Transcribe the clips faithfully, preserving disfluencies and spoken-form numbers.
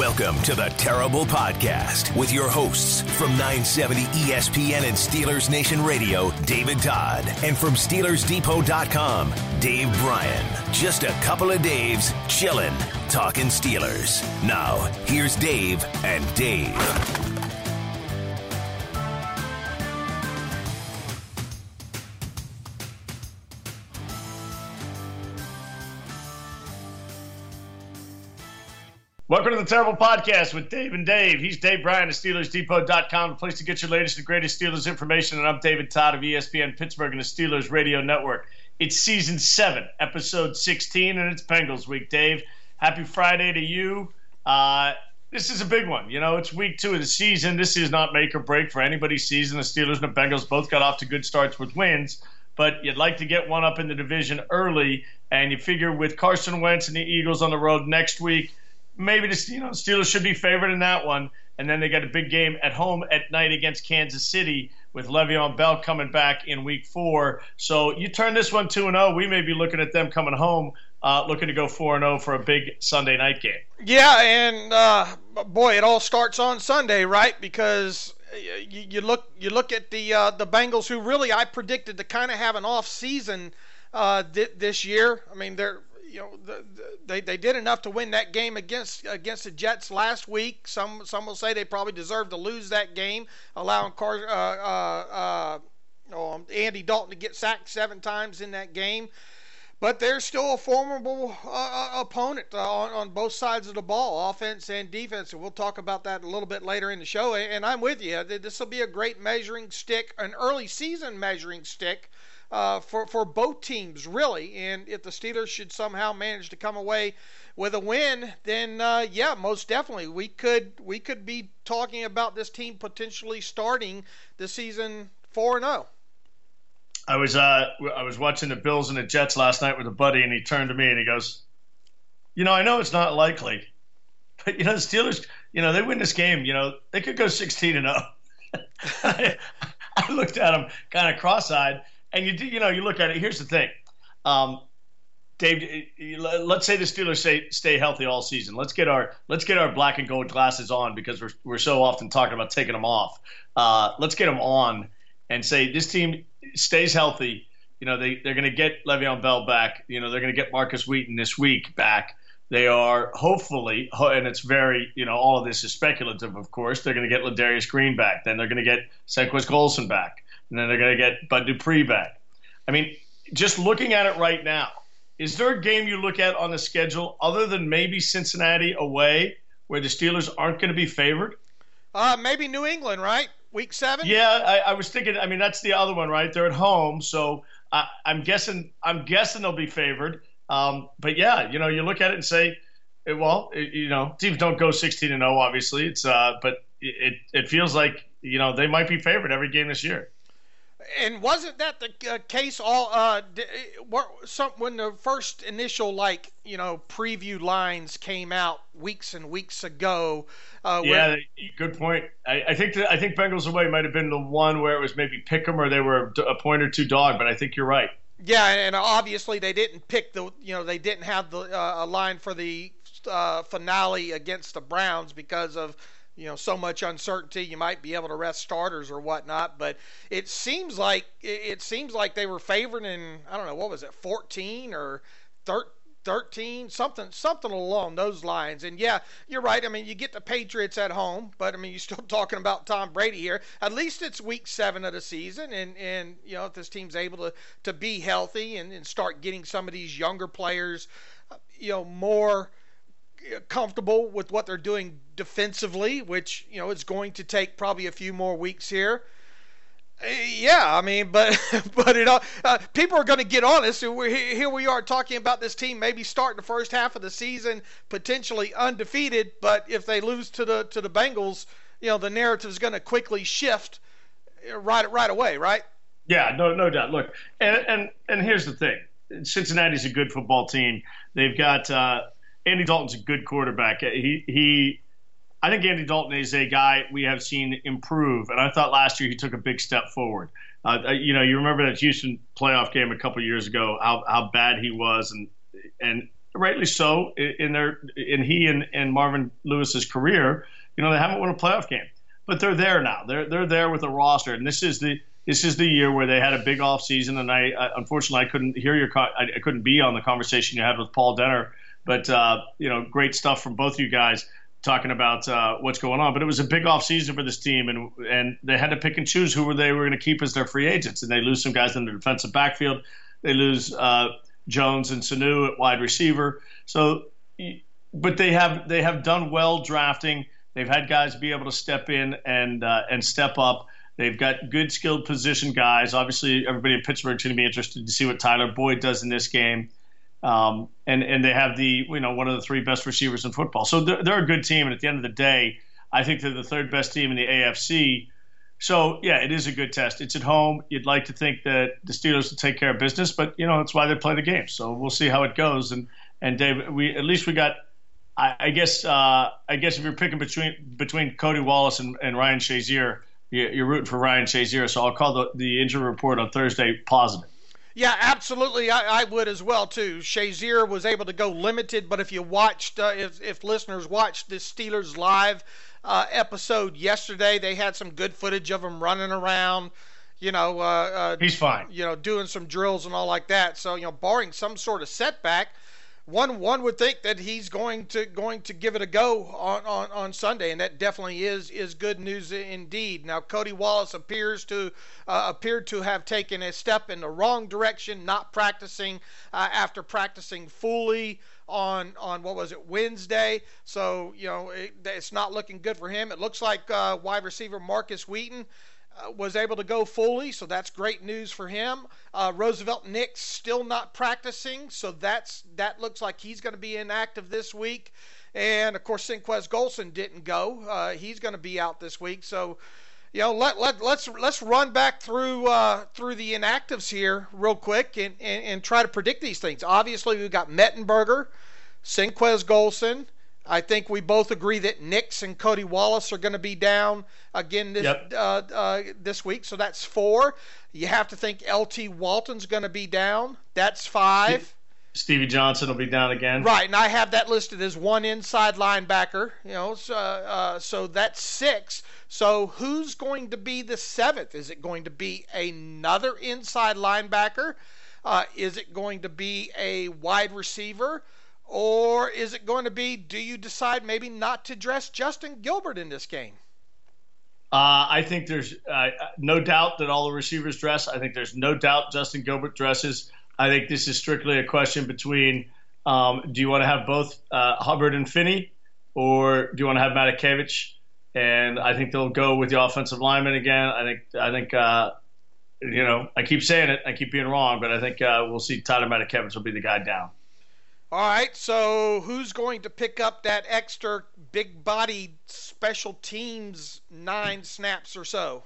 Welcome to the Terrible Podcast with your hosts from nine seventy E S P N and Steelers Nation Radio, David Todd, and from Steelers Depot dot com, Dave Bryan. Just a couple of Daves chillin', talking Steelers. Now, here's Dave and Dave. Welcome to the Terrible Podcast with Dave and Dave. He's Dave Bryan of Steelers Depot dot com, the place to get your latest and greatest Steelers information. And I'm David Todd of E S P N Pittsburgh and the Steelers Radio Network. It's season seven, episode sixteen, and it's Bengals week. Dave, happy Friday to you. Uh, this is a big one. You know, it's week two of the season. This is not make or break for anybody's season. The Steelers and the Bengals both got off to good starts with wins, but you'd like to get one up in the division early, and you figure with Carson Wentz and the Eagles on the road next week, maybe the you know, Steelers should be favored in that one. And then they got a big game at home at night against Kansas City with Le'Veon Bell coming back in week four. So you turn this one two and oh, we may be looking at them coming home, uh, looking to go four and oh for a big Sunday night game. Yeah, and uh, boy, it all starts on Sunday, right? Because you, you look you look at the uh, the Bengals, who really I predicted to kind of have an off season uh, th- this year. I mean, they're You know, the, the, they they did enough to win that game against against the Jets last week. Some some will say they probably deserved to lose that game, allowing Car, uh, uh, uh, oh, Andy Dalton to get sacked seven times in that game. But they're still a formidable uh, opponent uh, on, on both sides of the ball, offense and defense. And we'll talk about that a little bit later in the show. And I'm with you. This will be a great measuring stick, an early season measuring stick, Uh, for, for both teams, really. And if the Steelers should somehow manage to come away with a win, then, uh, yeah, most definitely. We could we could be talking about this team potentially starting the season four and oh. I was uh, I was watching the Bills and the Jets last night with a buddy, and he turned to me and he goes, you know, I know it's not likely, but, you know, the Steelers, you know, they win this game, you know, they could go sixteen and oh. I, I looked at him kind of cross-eyed. And you do, you know, you look at it. Here's the thing, um, Dave. Let's say the Steelers stay stay healthy all season. Let's get our let's get our black and gold glasses on, because we're we're so often talking about taking them off. Uh, let's get them on and say this team stays healthy. You know, they they're going to get Le'Veon Bell back. You know, they're going to get Marcus Wheaton this week back. They are hopefully, and it's very, you know, all of this is speculative, of course. They're going to get Ladarius Green back. Then they're going to get Senquez Golson back. And then they're going to get Bud Dupree back. I mean, just looking at it right now, is there a game you look at on the schedule other than maybe Cincinnati away where the Steelers aren't going to be favored? Uh, maybe New England, right? Week seven? Yeah, I, I was thinking. I mean, that's the other one, right? They're at home, so I, I'm guessing. I'm guessing they'll be favored. Um, but yeah, you know, you look at it and say, well, it, you know, teams don't go sixteen and oh. Obviously, it's uh, but it it feels like, you know, they might be favored every game this year. And wasn't that the uh, case all uh, some, when the first initial, like, you know, preview lines came out weeks and weeks ago? Uh, yeah, where, good point. I, I think the, I think Bengals away might have been the one where it was maybe pick 'em or they were a point or two dog, but I think you're right. Yeah, and obviously they didn't pick the, you know, they didn't have the uh, a line for the uh, finale against the Browns because of, you know, so much uncertainty. You might be able to rest starters or whatnot, but it seems like it seems like they were favored in, I don't know, what was it, fourteen or thirteen, something something along those lines. And yeah, you're right. I mean, you get the Patriots at home, but I mean, you're still talking about Tom Brady here. At least it's week seven of the season, and and you know, if this team's able to to be healthy and, and start getting some of these younger players, you know, more comfortable with what they're doing defensively, which, you know, it's going to take probably a few more weeks here. Yeah, I mean, but but it all, uh, people are going to get on us. We're, here we are talking about this team maybe starting the first half of the season potentially undefeated, but if they lose to the to the Bengals, you know, the narrative is going to quickly shift right right away, right? Yeah, no no doubt. Look, and and and here's the thing: Cincinnati's a good football team. They've got uh, Andy Dalton's a good quarterback. He he. I think Andy Dalton is a guy we have seen improve, and I thought last year he took a big step forward. Uh, you know, you remember that Houston playoff game a couple years ago, how how bad he was, and and rightly so, in their in he and, and Marvin Lewis's career, you know, they haven't won a playoff game, but they're there now. They're they're there with a roster, and this is the this is the year where they had a big off season. And I, I unfortunately I couldn't hear your I, I couldn't be on the conversation you had with Paul Denner, but uh, you know, great stuff from both you guys talking about uh, what's going on. But it was a big off season for this team, and and they had to pick and choose who were they were going to keep as their free agents, and they lose some guys in the defensive backfield. They lose uh, Jones and Sanu at wide receiver. So, but they have they have done well drafting. They've had guys be able to step in and uh, and step up. They've got good skilled position guys. Obviously, everybody in Pittsburgh is going to be interested to see what Tyler Boyd does in this game. Um, and and they have the you know one of the three best receivers in football. So they're, they're a good team. And at the end of the day, I think they're the third best team in the A F C. So, yeah, it is a good test. It's at home. You'd like to think that the Steelers will take care of business, but, you know, that's why they play the game. So we'll see how it goes. And, and Dave, we at least we got I, – I guess uh, I guess if you're picking between between Cody Wallace and, and Ryan Shazier, you're rooting for Ryan Shazier. So I'll call the, the injury report on Thursday positive. Yeah, absolutely. I, I would as well, too. Shazier was able to go limited, but if you watched uh, – if, if listeners watched this Steelers Live – Uh, episode yesterday, they had some good footage of him running around, you know. Uh, uh, He's fine. You know, doing some drills and all like that. So, you know, barring some sort of setback, one one would think that he's going to going to give it a go on, on, on Sunday, and that definitely is is good news indeed. Now, Cody Wallace appears to uh, appeared to have taken a step in the wrong direction, not practicing uh, after practicing fully on on what was it Wednesday. So you know it, it's not looking good for him. It looks like uh, wide receiver Marcus Wheaton uh, was able to go fully, so that's great news for him. Uh, Roosevelt Nix still not practicing, so that's that looks like he's going to be inactive this week. And of course, Sinquez Golson didn't go; uh, he's going to be out this week. So. You know, let let let's let's run back through uh, through the inactives here real quick and, and, and try to predict these things. Obviously, we've got Mettenberger, Sinquez Golson. I think we both agree that Nix and Cody Wallace are going to be down again this yep. uh, uh, this week, so that's four. You have to think L T Walton's going to be down. That's five. Stevie Johnson will be down again. Right, and I have that listed as one inside linebacker. You know, so, uh, so that's six. So who's going to be the seventh? Is it going to be another inside linebacker? Uh, is it going to be a wide receiver? Or is it going to be, do you decide maybe not to dress Justin Gilbert in this game? Uh, I think there's uh, no doubt that all the receivers dress. I think there's no doubt Justin Gilbert dresses. I think this is strictly a question between um, do you want to have both uh, Hubbard and Finney, or do you want to have Matakevich? And I think they'll go with the offensive lineman again. I think I think uh, you know I keep saying it, I keep being wrong, but I think uh, we'll see Tyler Matakevich will be the guy down. All right, so who's going to pick up that extra big-bodied special teams nine snaps or so?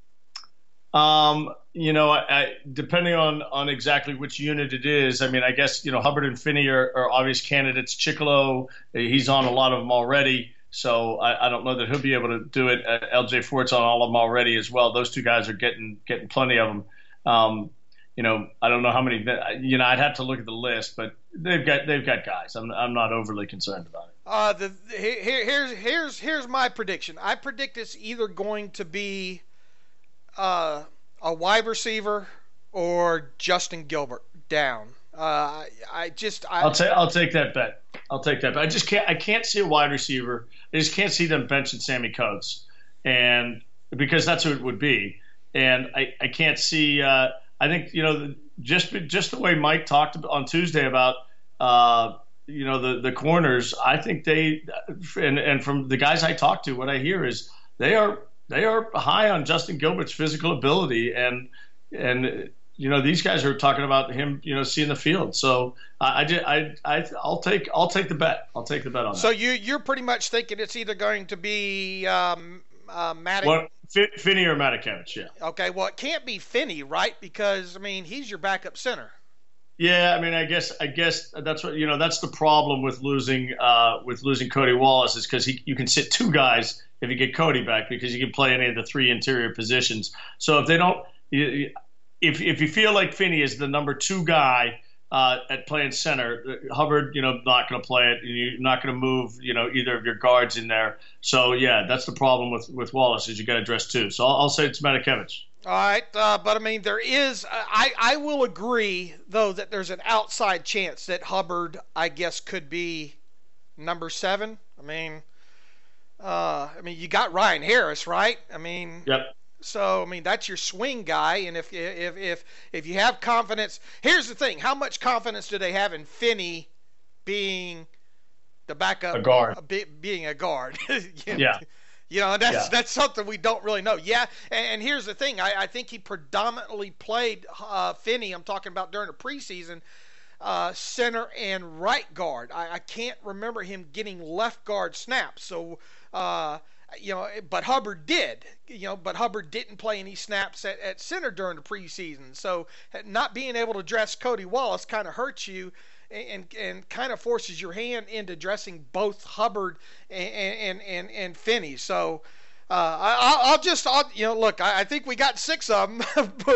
Um, you know, I, I, depending on, on exactly which unit it is, I mean, I guess, you know, Hubbard and Finney are, are obvious candidates. Chicolo, he's on a lot of them already, so I, I don't know that he'll be able to do it. Uh, L J Fort's on all of them already as well. Those two guys are getting getting plenty of them. Um, you know, I don't know how many. You know, I'd have to look at the list, but they've got they've got guys. I'm I'm not overly concerned about it. Uh, the here, here's here's here's my prediction. I predict it's either going to be uh, a wide receiver or Justin Gilbert down. Uh, I just I, I'll take I'll take that bet. I'll take that bet. I just can't I can't see a wide receiver. I just can't see them benching Sammy Coates, and because that's who it would be. And I, I can't see. Uh, I think, you know, just just the way Mike talked on Tuesday about, uh, you know, the, the corners, I think they and, and from the guys I talked to, what I hear is they are they are high on Justin Gilbert's physical ability. And, and you know, these guys are talking about him, you know, seeing the field. So I, I, I, I'll take I'll take the bet. I'll take the bet on that. So you, you're pretty much thinking it's either going to be um, uh, Matic. Well, Finney or Matakevich, yeah. Okay, well, it can't be Finney, right? Because, I mean, he's your backup center. Yeah, I mean, I guess I guess that's what you know. That's the problem with losing uh, with losing Cody Wallace is because you can sit two guys if you get Cody back because you can play any of the three interior positions. So if they don't, if if you feel like Finney is the number two guy, uh, at playing center. Hubbard, you know, not going to play it. You're not going to move, you know, either of your guards in there. So, yeah, that's the problem with, with Wallace is you got to dress two. So I'll, I'll say it's Matakevich. All right, uh, but I mean, there is, I, I will agree, though, that there's an outside chance that Hubbard, I guess, could be number seven. I mean, uh, I mean, you got Ryan Harris, right? I mean, yep. So, I mean, that's your swing guy, and if if if if you have confidence, here's the thing: how much confidence do they have in Finney being the backup, a guard, uh, be, being a guard? you know, yeah. You know, that's yeah. that's something we don't really know. Yeah, and, and here's the thing: I, I think he predominantly played uh, Finney. I'm talking about during the preseason, uh, center and right guard. I, I can't remember him getting left guard snaps. So. Uh, You know, but Hubbard did. You know, but Hubbard didn't play any snaps at, at center during the preseason. So not being able to dress Cody Wallace kind of hurts you, and and kind of forces your hand into dressing both Hubbard and and and, and Finney. So uh, I, I'll just, I'll, you know, look, I, I think we got six of them,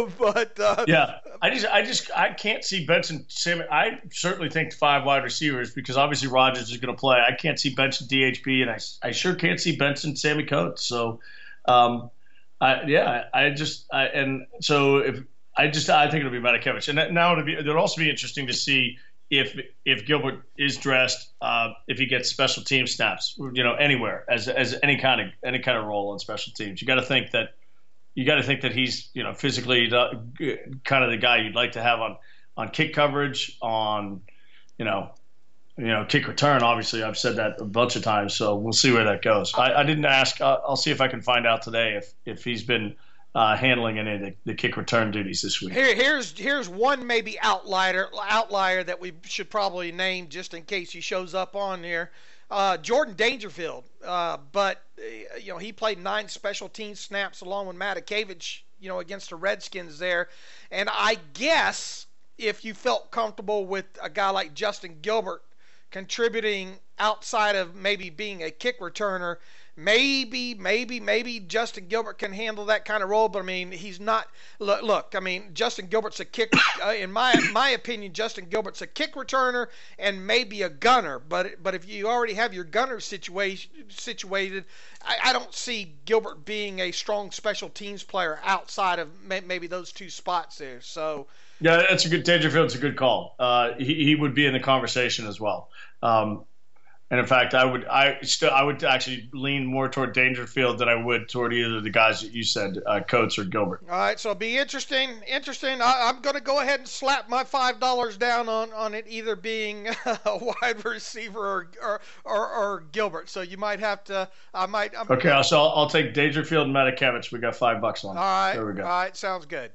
but uh, yeah, I just, I just, I can't see Benson. Sam, I certainly think five wide receivers because obviously Rodgers is going to play. I can't see Benson D H B, and I, I sure can't see Benson Sammy Coates. So, um, I, yeah, I just, I, and so if I just, I think it'll be Matakevich, and now it'll be, it'll also be interesting to see if if Gilbert is dressed, uh, if he gets special team snaps, you know, anywhere as as any kind of any kind of role on special teams. You got to think that you got to think that he's, you know, physically the, kind of the guy you'd like to have on on kick coverage, on you know, you know, kick return. Obviously, I've said that a bunch of times, so we'll see where that goes. I, I didn't ask. I'll, I'll see if I can find out today if if he's been Uh, handling any of the, the kick return duties this week. Here, here's here's one maybe outlier outlier that we should probably name just in case he shows up on here. Uh, Jordan Dangerfield, uh, but uh, you know he played nine special team snaps along with Matakevich, you know, against the Redskins there, and I guess if you felt comfortable with a guy like Justin Gilbert contributing outside of maybe being a kick returner. Maybe, maybe, maybe Justin Gilbert can handle that kind of role, but I mean, he's not. Look, look I mean, Justin Gilbert's a kick. Uh, in my my opinion, Justin Gilbert's a kick returner and maybe a gunner. But but if you already have your gunner situation situated, I, I don't see Gilbert being a strong special teams player outside of may, maybe those two spots there. So. Yeah, that's a good. Dangerfield's a good call. Uh, he he would be in the conversation as well. Um, And in fact, I would I still I would actually lean more toward Dangerfield than I would toward either of the guys that you said, uh, Coates or Gilbert. All right, so it'll be interesting. Interesting. I, I'm going to go ahead and slap my five dollars down on, on it either being a wide receiver or or, or or Gilbert. So you might have to. I might. I'm, okay, so I'll, I'll take Dangerfield and Matakevich. We got five bucks on. All right. There we go. All right, sounds good.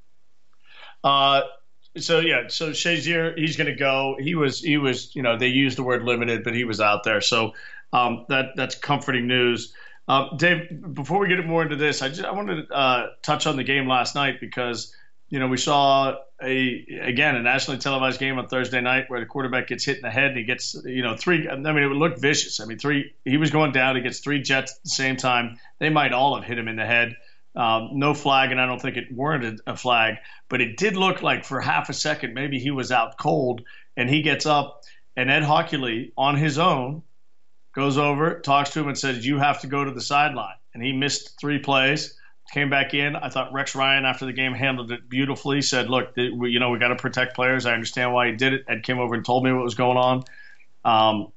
Uh. So yeah, so Shazier, he's going to go. He was, he was, you know, they used the word limited, but he was out there. So um, that that's comforting news. Uh, Dave, before we get more into this, I just I wanted to uh, touch on the game last night because you know we saw a again a nationally televised game on Thursday night where the quarterback gets hit in the head and he gets you know three. I mean, it would look vicious. I mean, three. He was going down. He gets three jets at the same time. They might all have hit him in the head. Um, no flag, and I don't think it warranted a flag, but it did look like for half a second maybe he was out cold, and he gets up, and Ed Hockley on his own goes over, talks to him, and says, you have to go to the sideline. And he missed three plays, came back in. I thought Rex Ryan after the game handled it beautifully, said, look, you know, we got to protect players. I understand why he did it. Ed came over and told me what was going on. Um,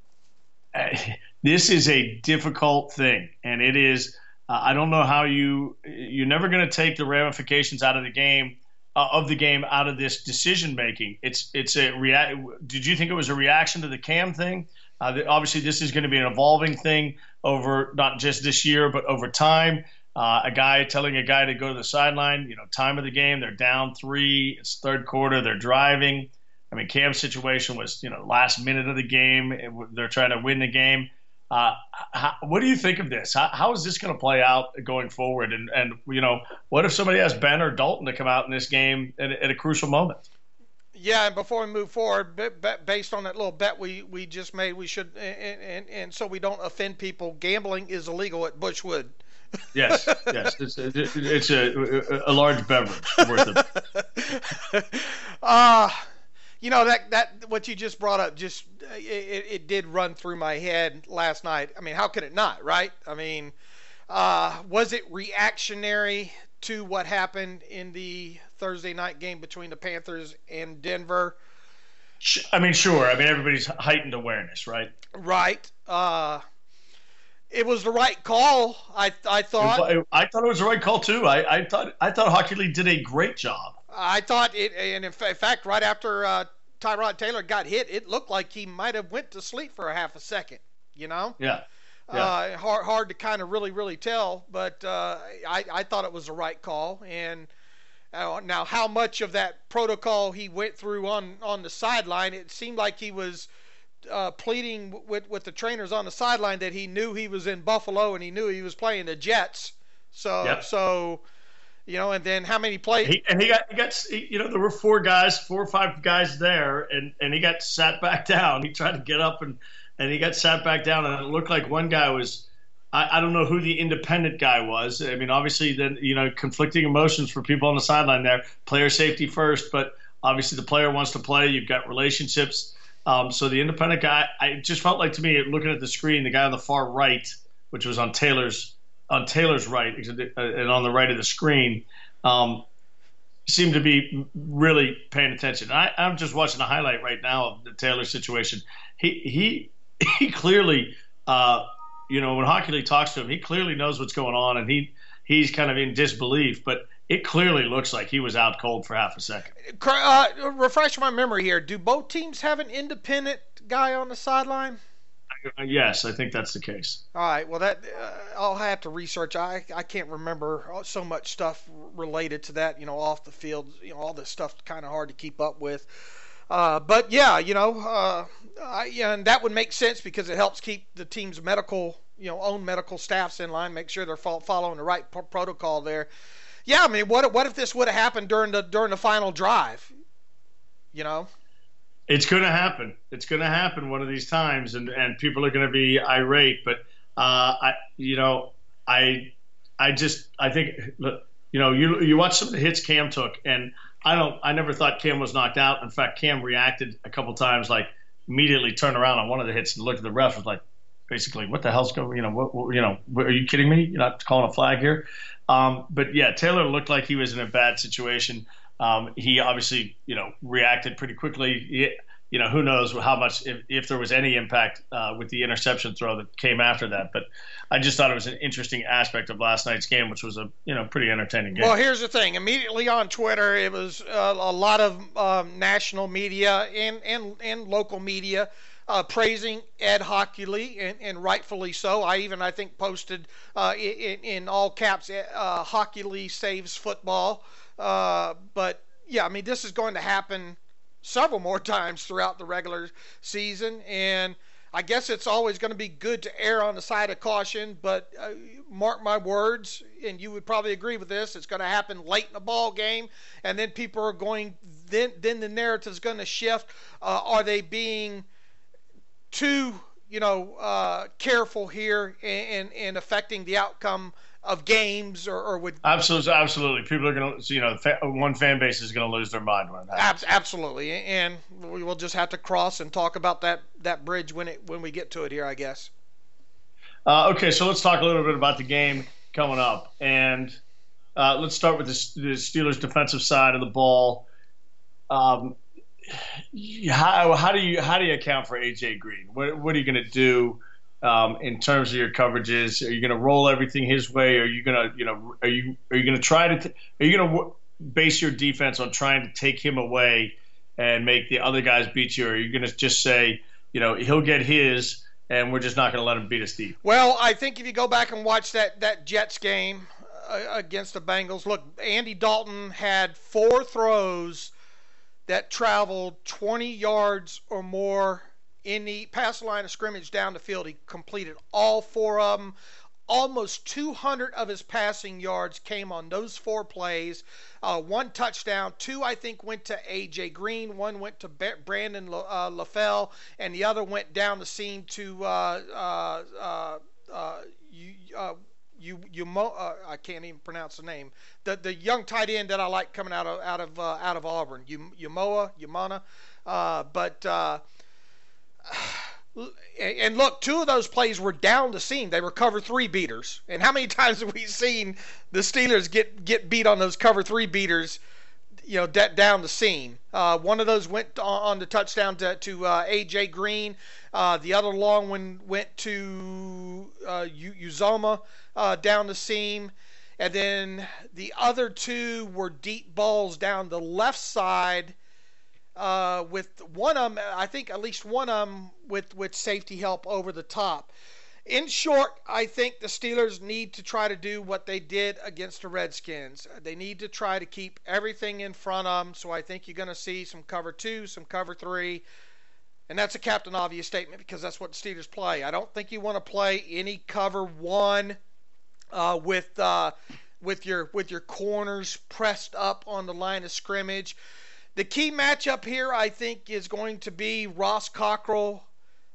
this is a difficult thing, and it is – Uh, I don't know how you you're never going to take the ramifications out of the game uh, of the game out of this decision making. It's it's a react. Did you think it was a reaction to the Cam thing? Uh, the, obviously, this is going to be an evolving thing over not just this year but over time. Uh, a guy telling a guy to go to the sideline. You know, time of the game, they're down three. It's third quarter. They're driving. I mean, Cam's situation was you know last minute of the game. It, they're trying to win the game. Uh, how, what do you think of this? How, how is this going to play out going forward? And, and, you know, what if somebody has Ben or Dalton to come out in this game at, at a crucial moment? Yeah, and before we move forward, based on that little bet we, we just made, we should, and, and, and so we don't offend people, gambling is illegal at Bushwood. Yes, yes. It's, it's a, a large beverage worth of it. Uh, You know, that, that what you just brought up, just it, it did run through my head last night. I mean, how could it not, right? I mean, uh, was it reactionary to what happened in the Thursday night game between the Panthers and Denver? I mean, sure. I mean, everybody's heightened awareness, right? Right. Uh, it was the right call. I I thought. I thought it was the right call too. I, I thought I thought Hockey League did a great job. I thought it, and in fact, right after uh, Tyrod Taylor got hit, it looked like he might have went to sleep for a half a second. You know. Yeah. yeah. Uh, hard hard to kind of really really tell, but uh, I I thought it was the right call. And uh, now, how much of that protocol he went through on on the sideline? It seemed like he was. Uh, pleading with, with the trainers on the sideline that he knew he was in Buffalo and he knew he was playing the Jets. So, yep. so you know, and then how many plays? He, and he got, he got, you know, there were four guys, four or five guys there, and, and he got sat back down. He tried to get up and, and he got sat back down, and it looked like one guy was, I, I don't know who the independent guy was. I mean, obviously, then, you know, conflicting emotions for people on the sideline there. Player safety first, but obviously the player wants to play. You've got relationships. Um, so the independent guy, I just felt like to me, looking at the screen, the guy on the far right, which was on Taylor's on Taylor's right, and on the right of the screen, um, seemed to be really paying attention. I, I'm just watching a highlight right now of the Taylor situation. He he he clearly, uh, you know, when Hockey League talks to him, he clearly knows what's going on, and he he's kind of in disbelief, but. It clearly looks like he was out cold for half a second. Uh, refresh my memory here. Do both teams have an independent guy on the sideline? Yes, I think that's the case. All right. Well, that uh, I'll have to research. I I can't remember so much stuff related to that. You know, off the field. You know, all this stuff kind of hard to keep up with. Uh, but yeah, you know, uh, I, yeah, and that would make sense because it helps keep the team's medical, you know, own medical staffs in line. Make sure they're following the right pro- protocol there. Yeah, I mean, what what if this would have happened during the during the final drive? You know, it's going to happen. It's going to happen one of these times, and, and people are going to be irate. But uh, I, you know, I I just I think you know you you watch some of the hits Cam took, and I don't I never thought Cam was knocked out. In fact, Cam reacted a couple times, like immediately turned around on one of the hits and looked at the ref, was like, basically, what the hell's going? You know, what, what, you know, are you kidding me? You're not calling a flag here. Um, but yeah, Taylor looked like he was in a bad situation. Um, he obviously, you know, reacted pretty quickly. He, you know, who knows how much, if, if there was any impact uh, with the interception throw that came after that. But I just thought it was an interesting aspect of last night's game, which was a, you know, pretty entertaining game. Well, here's the thing. Immediately on Twitter, it was uh, a lot of um, national media and, and, and local media Uh, praising Ed Hockey League, and, and rightfully so. I even, I think, posted uh, in, in all caps, uh, Hockey League saves football. Uh, but, yeah, I mean, this is going to happen several more times throughout the regular season, and I guess it's always going to be good to err on the side of caution, but uh, mark my words, and you would probably agree with this, it's going to happen late in the ball game, and then people are going, then, then the narrative is going to shift. Uh, are they being too, you know, uh, careful here in, in, in affecting the outcome of games, or, or would absolutely, absolutely, people are going to, you know, one fan base is going to lose their mind when that happens. Absolutely, and we will just have to cross and talk about that that bridge when it when we get to it here, I guess. Uh, okay, so let's talk a little bit about the game coming up, and uh, let's start with the, the Steelers' defensive side of the ball. Um, How, how do you how do you account for A J Green? What what are you going to do um, in terms of your coverages? Are you going to roll everything his way? Are you going to you know are you are you going to try to t- are you going to w- base your defense on trying to take him away and make the other guys beat you? Or are you going to just say, you know, he'll get his and we're just not going to let him beat us deep? Well, I think if you go back and watch that that Jets game uh, against the Bengals, look, Andy Dalton had four throws that traveled twenty yards or more in the past the line of scrimmage down the field. He completed all four of them. Almost two hundred of his passing yards came on those four plays. Uh, one touchdown, two I think went to A J Green, one went to Brandon uh, LaFell, and the other went down the seam to uh, uh, uh, uh, you, uh, You, you, uh, I can't even pronounce the name. The the young tight end that I like coming out of out of uh, out of Auburn, Umoa, Umana. Uh, but uh, and look, two of those plays were down the seam. They were cover three beaters. And how many times have we seen the Steelers get, get beat on those cover three beaters, you know, d- down the seam? Uh, one of those went on, on the touchdown to, to uh, A J Green. Uh, the other long one went to uh, Uzomah uh, down the seam. And then the other two were deep balls down the left side, uh, with one of them, I think at least one of them with, with safety help over the top. In short, I think the Steelers need to try to do what they did against the Redskins. They need to try to keep everything in front of them. So I think you're going to see some cover two, some cover three. And that's a Captain Obvious statement because that's what the Steelers play. I don't think you want to play any cover one uh, with uh, with your with your corners pressed up on the line of scrimmage. The key matchup here, I think, is going to be Ross Cockrell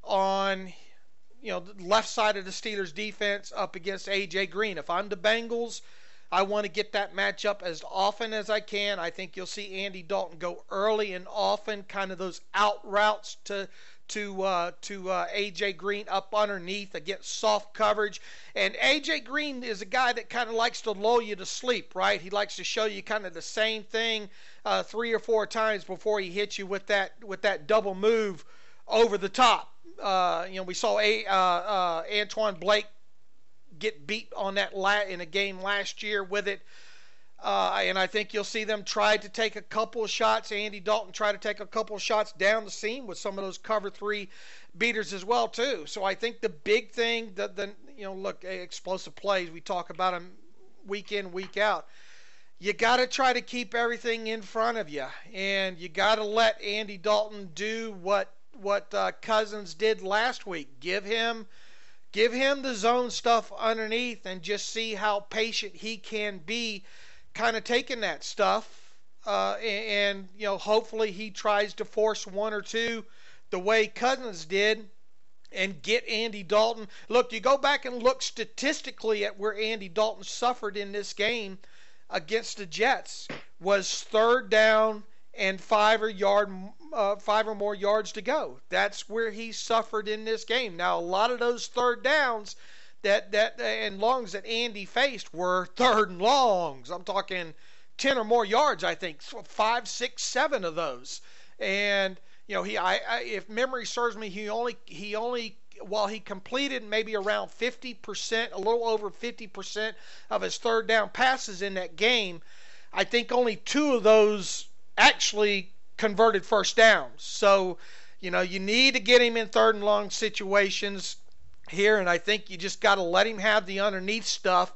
on, you know, the left side of the Steelers defense up against A J Green. If I'm the Bengals, I want to get that matchup as often as I can. I think you'll see Andy Dalton go early and often, kind of those out routes to to uh, to uh, A J Green up underneath against soft coverage. And A J Green is a guy that kind of likes to lull you to sleep, right? He likes to show you kind of the same thing uh, three or four times before he hits you with that with that double move over the top. Uh, you know, we saw a uh, uh, Antoine Blake get beat on that la- in a game last year with it. Uh, and I think you'll see them try to take a couple of shots. Andy Dalton try to take a couple of shots down the seam with some of those cover three beaters as well too. So I think the big thing, the, the you know, look, explosive plays, we talk about them week in, week out. You got to try to keep everything in front of you, and you got to let Andy Dalton do what what uh, Cousins did last week. Give him. Give him the zone stuff underneath and just see how patient he can be kind of taking that stuff. Uh, and, and, you know, hopefully he tries to force one or two the way Cousins did and get Andy Dalton. Look, you go back and look statistically at where Andy Dalton suffered in this game against the Jets was third down and five or yard, uh, five or more yards to go. That's where he suffered in this game. Now, a lot of those third downs that that and longs that Andy faced were third and longs. I'm talking ten or more yards. I think five, six, seven of those. And you know, he, I, I if memory serves me, he only he only while he completed maybe around fifty percent, a little over fifty percent of his third down passes in that game. I think only two of those actually converted first downs. So, you know, you need to get him in third and long situations here, and I think you just got to let him have the underneath stuff.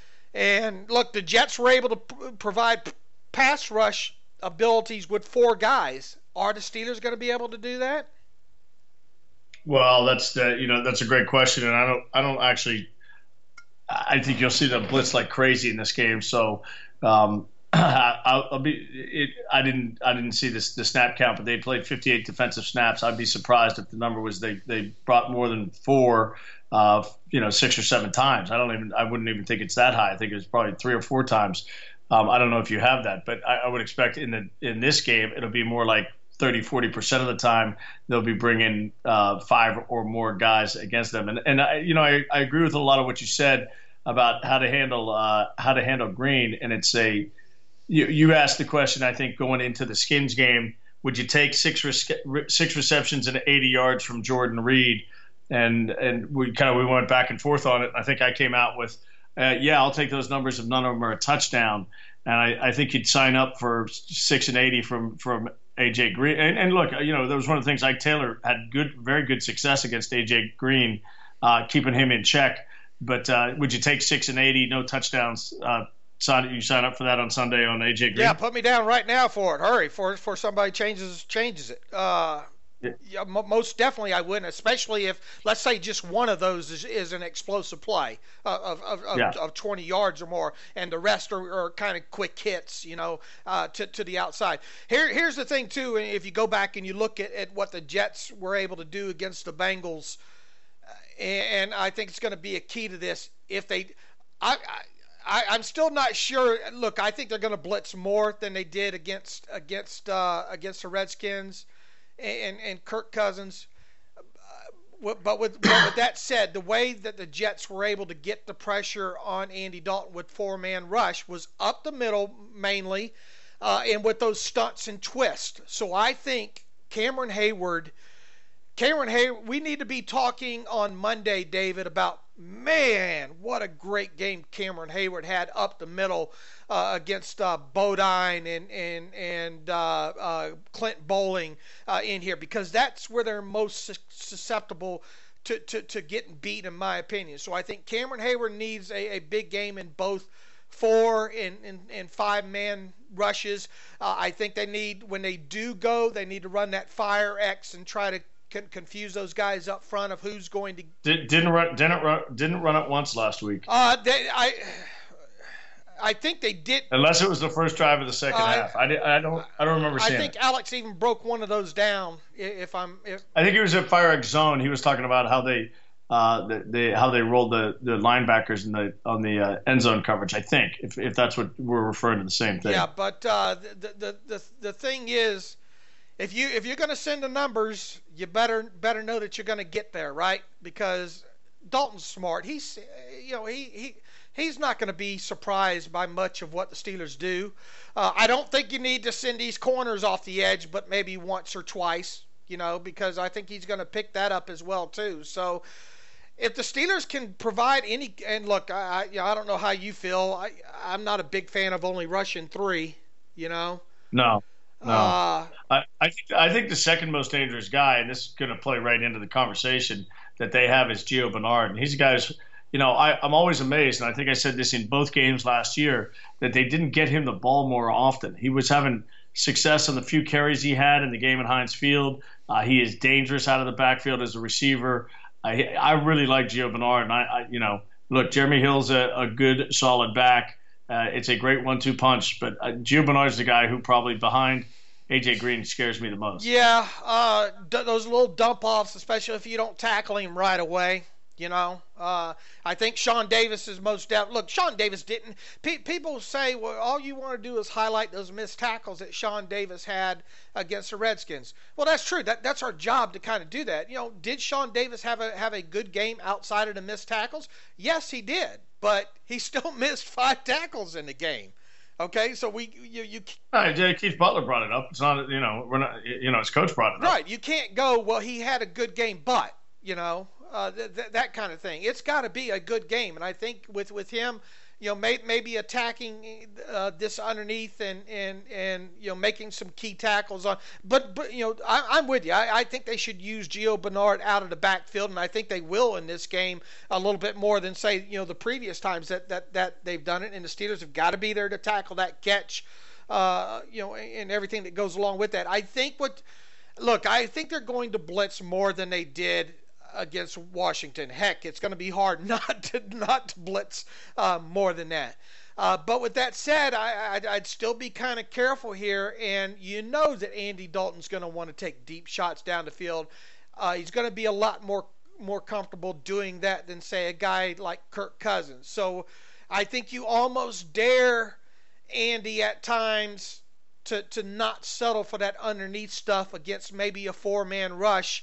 And look, the Jets were able to p- provide p- pass rush abilities with four guys. Are the Steelers going to be able to do that? Well, that's the, you know, that's a great question, and I don't I don't actually I think you'll see them blitz like crazy in this game. So um, I'll, I'll be. It, I didn't. I didn't see this the snap count, but they played fifty-eight defensive snaps. I'd be surprised if the number was they they brought more than four, uh, you know, six or seven times. I don't even. I wouldn't even think it's that high. I think it was probably three or four times. Um, I don't know if you have that, but I, I would expect in the in this game it'll be more like thirty, forty percent of the time they'll be bringing uh, five or more guys against them. And and I, you know, I, I agree with a lot of what you said about how to handle uh, how to handle Green, and it's a You, you asked the question, I think, going into the Skins game, would you take six re- six receptions and eighty yards from Jordan Reed? And and we kind of we went back and forth on it. I think I came out with, uh, yeah, I'll take those numbers if none of them are a touchdown. And I, I think you'd sign up for six and eighty from from A J Green. And, and look, you know, that was one of the things. Ike Taylor had good, very good success against A J Green, uh, keeping him in check. But uh, would you take six and eighty, no touchdowns? Uh, Sign, you sign up for that on Sunday on A J Green? Yeah, put me down right now for it. Hurry, for for somebody changes changes it. Uh, yeah. yeah, m- most definitely I wouldn't, especially if, let's say, just one of those is, is an explosive play of of, of, yeah. of twenty yards or more, and the rest are, are kind of quick hits, you know, uh, to to the outside. Here, here's the thing too. If you go back and you look at, at what the Jets were able to do against the Bengals, uh, and, and I think it's going to be a key to this. If they, I. I I, I'm still not sure. Look, I think they're going to blitz more than they did against against uh, against the Redskins, and, and Kirk Cousins. But with, but with that said, the way that the Jets were able to get the pressure on Andy Dalton with four-man rush was up the middle mainly, uh, and with those stunts and twists. So I think Cameron Heyward, Cameron Heyward, we need to be talking on Monday, David, about, man, what a great game Cameron Heyward had up the middle uh, against uh, Bodine and and and uh, uh, Clint Bowling uh, in here, because that's where they're most su- susceptible to, to, to getting beat, in my opinion. So I think Cameron Heyward needs a, a big game in both four and, and, and five-man rushes. Uh, I think they need, when they do go, they need to run that Fire X and try to Con- confuse those guys up front of who's going to. Did, didn't run didn't run didn't run it once last week. Uh, they, I I think they did. Unless it was the first drive of the second uh, half. I, did, I don't I don't remember seeing it. I think it. Alex even broke one of those down. If I'm. If... I think he was at Fire X Zone. He was talking about how they. Uh, the, the, how they rolled the, the linebackers in the on the uh, end zone coverage. I think if if that's what we're referring to the same thing. Yeah, but uh, the, the the the thing is, if you if you're going to send the numbers, you better better know that you're going to get there, right? Because Dalton's smart. He's you know he he he's not going to be surprised by much of what the Steelers do. Uh, I don't think you need to send these corners off the edge, but maybe once or twice, you know, because I think he's going to pick that up as well too. So. If the Steelers can provide any, and look, I, I I don't know how you feel. I I'm not a big fan of only rushing three. You know. No. No. Uh, I I think, I think the second most dangerous guy, and this is going to play right into the conversation that they have, is Gio Bernard, and he's a guy who's, you know, I I'm always amazed, and I think I said this in both games last year, that they didn't get him the ball more often. He was having success on the few carries he had in the game at Heinz Field. Uh, he is dangerous out of the backfield as a receiver. I I really like Gio Bernard, and I, I you know look, Jeremy Hill's a, a good solid back. Uh, it's a great one two punch, but uh, Gio Bernard's the guy who probably behind A J Green scares me the most. Yeah, uh, d- those little dump offs, especially if you don't tackle him right away. You know, uh, I think Sean Davis is most down. Look, Sean Davis didn't. Pe- people say, well, all you want to do is highlight those missed tackles that Sean Davis had against the Redskins. Well, that's true. That that's our job to kind of do that. You know, did Sean Davis have a have a good game outside of the missed tackles? Yes, he did, but he still missed five tackles in the game. Okay, so we you you. Right, Keith Butler brought it up. It's not you know we're not you know his coach brought it up. Right, you can't go. Well, he had a good game, but you know. Uh, th- th- that kind of thing. It's got to be a good game, and I think with, with him, you know, may- maybe attacking uh, this underneath and, and, and you know making some key tackles on. But but you know, I, I'm with you. I, I think they should use Gio Bernard out of the backfield, and I think they will in this game a little bit more than say you know the previous times that that, that they've done it. And the Steelers have got to be there to tackle that catch, uh, you know, and everything that goes along with that. I think what look, I think they're going to blitz more than they did against Washington. Heck, it's going to be hard not to not to blitz uh, more than that. Uh, but with that said, I, I'd, I'd still be kind of careful here. And you know that Andy Dalton's going to want to take deep shots down the field. Uh, he's going to be a lot more more comfortable doing that than say a guy like Kirk Cousins. So I think you almost dare Andy at times to to not settle for that underneath stuff against maybe a four-man rush.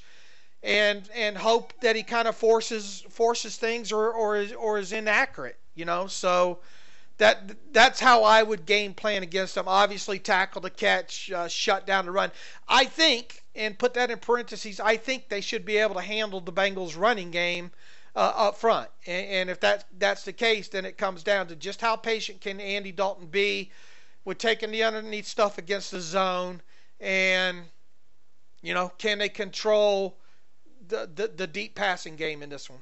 And and hope that he kind of forces forces things or or is or is inaccurate, you know. So that that's how I would game plan against them. Obviously, tackle the catch, uh, shut down the run. I think, and put that in parentheses, I think they should be able to handle the Bengals' running game uh, up front. And, and if that that's the case, then it comes down to just how patient can Andy Dalton be with taking the underneath stuff against the zone, and you know, can they control The, the the deep passing game in this one?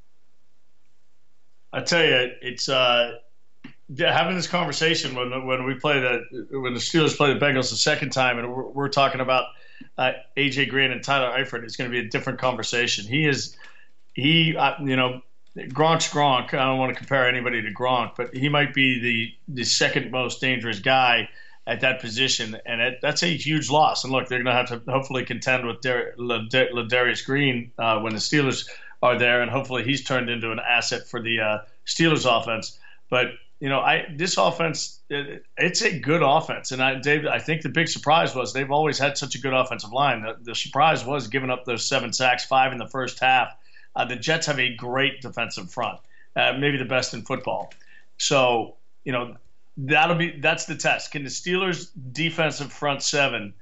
I tell you, it's uh, having this conversation when when we play the when the Steelers play the Bengals the second time, and we're, we're talking about uh, A J Green and Tyler Eifert. It's going to be a different conversation. He is he uh, you know Gronk's Gronk. I don't want to compare anybody to Gronk, but he might be the the second most dangerous guy at that position, and it, that's a huge loss. And look, they're going to have to hopefully contend with Dar- Ladarius Green uh, when the Steelers are there, and hopefully he's turned into an asset for the uh, Steelers offense. But you know, I this offense, it, it's a good offense. And I, Dave, I think the big surprise was they've always had such a good offensive line. The, the surprise was giving up those seven sacks, five in the first half. Uh, the Jets have a great defensive front, uh, maybe the best in football. So, you know, that'll be that's the test. Can the Steelers' defensive front seven,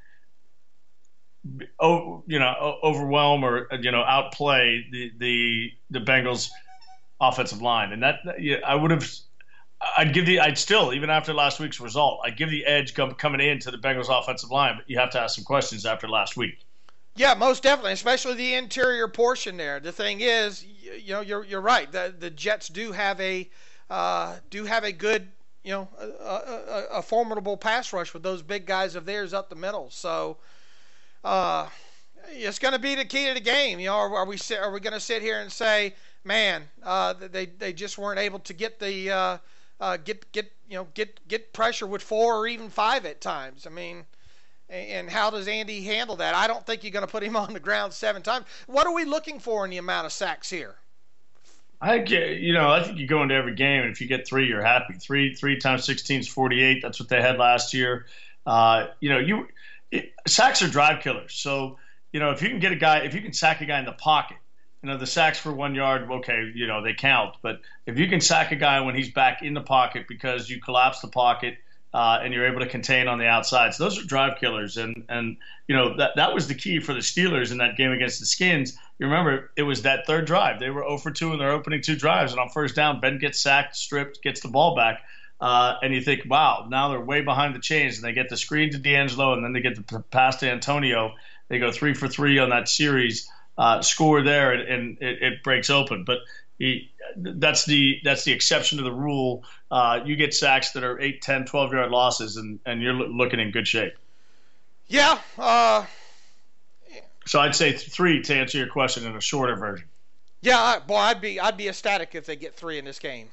oh, you know, overwhelm or you know outplay the the the Bengals' offensive line? And that yeah, I would have, I'd give the, I'd still even after last week's result, I'd give the edge come, coming into the Bengals' offensive line. But you have to ask some questions after last week. Yeah, most definitely, especially the interior portion there. The thing is, you, you know, you're you're right. The the Jets do have a uh, do have a good, you know, a, a, a formidable pass rush with those big guys of theirs up the middle. So uh, it's going to be the key to the game. You know, are, are we sit, are we going to sit here and say, man, uh, they they just weren't able to get the uh, uh, get get you know get get pressure with four or even five at times? I mean. And how does Andy handle that? I don't think you're going to put him on the ground seven times. What are we looking for in the amount of sacks here? I get, you know, I think you go into every game, and if you get three, you're happy. Three, three times sixteen is forty-eight. That's what they had last year. Uh, you know, you it, sacks are drive killers. So, you know, if you can get a guy, if you can sack a guy in the pocket, you know, the sacks for one yard, okay, you know, they count. But if you can sack a guy when he's back in the pocket because you collapse the pocket, Uh, and you're able to contain on the outsides. Those are drive killers, and and you know that that was the key for the Steelers in that game against the Skins. You remember it was that third drive. They were zero for two in their opening two drives, and on first down, Ben gets sacked, stripped, gets the ball back, uh, and you think, wow, now they're way behind the chains, and they get the screen to D'Angelo, and then they get the pass to Antonio. They go three for three on that series, uh, score there, and, and it, it breaks open, but. He, that's the that's the exception to the rule. Uh, you get sacks that are eight, ten, twelve-yard losses, and, and you're looking in good shape. Yeah. Uh, so I'd say three to answer your question in a shorter version. Yeah, boy, I'd be I'd be ecstatic if they get three in this game.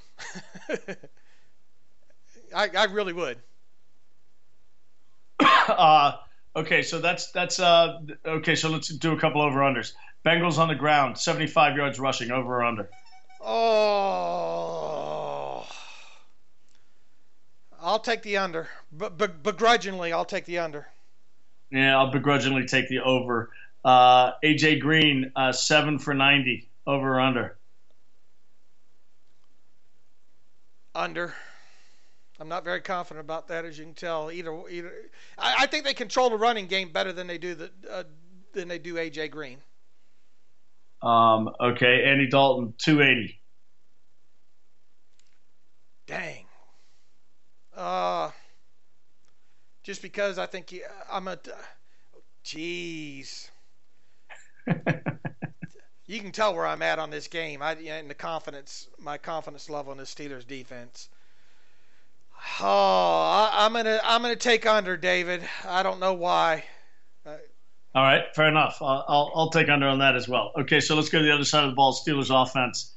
I I really would. uh, okay, so that's that's uh, okay. So let's do a couple over-unders. Bengals on the ground, seventy-five yards rushing, over or under. Oh, I'll take the under. But be- begrudgingly, I'll take the under. Yeah, I'll begrudgingly take the over. Uh, A J Green, uh, seven for ninety, over or under. Under. I'm not very confident about that, as you can tell. Either, either. I, I think they control the running game better than they do the uh, than they do A J Green. Um, okay, Andy Dalton, two eighty. Dang. Uh, just because I think he, I'm a. Jeez. You can tell where I'm at on this game. I and the confidence, my confidence level in the Steelers defense. Oh, I, I'm gonna I'm gonna take under, David. I don't know why. All right, fair enough. I'll, I'll I'll take under on that as well. Okay, so let's go to the other side of the ball. Steelers offense.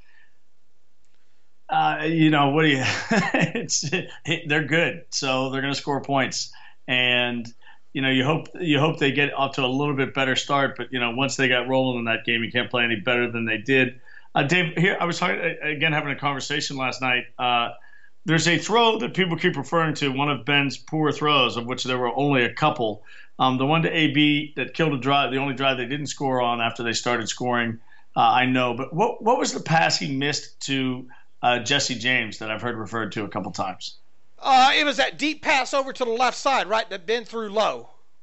Uh, you know what do you? it's it, they're good, so they're going to score points, and you know you hope you hope they get off to a little bit better start. But you know once they got rolling in that game, you can't play any better than they did. Uh, Dave, here I was talking, again having a conversation last night. Uh, there's a throw that people keep referring to, one of Ben's poor throws, of which there were only a couple. Um, the one to A B that killed a drive, the only drive they didn't score on after they started scoring, uh, I know. But what what was the pass he missed to uh, Jesse James that I've heard referred to a couple times? Uh, it was that deep pass over to the left side, right, that Ben threw low.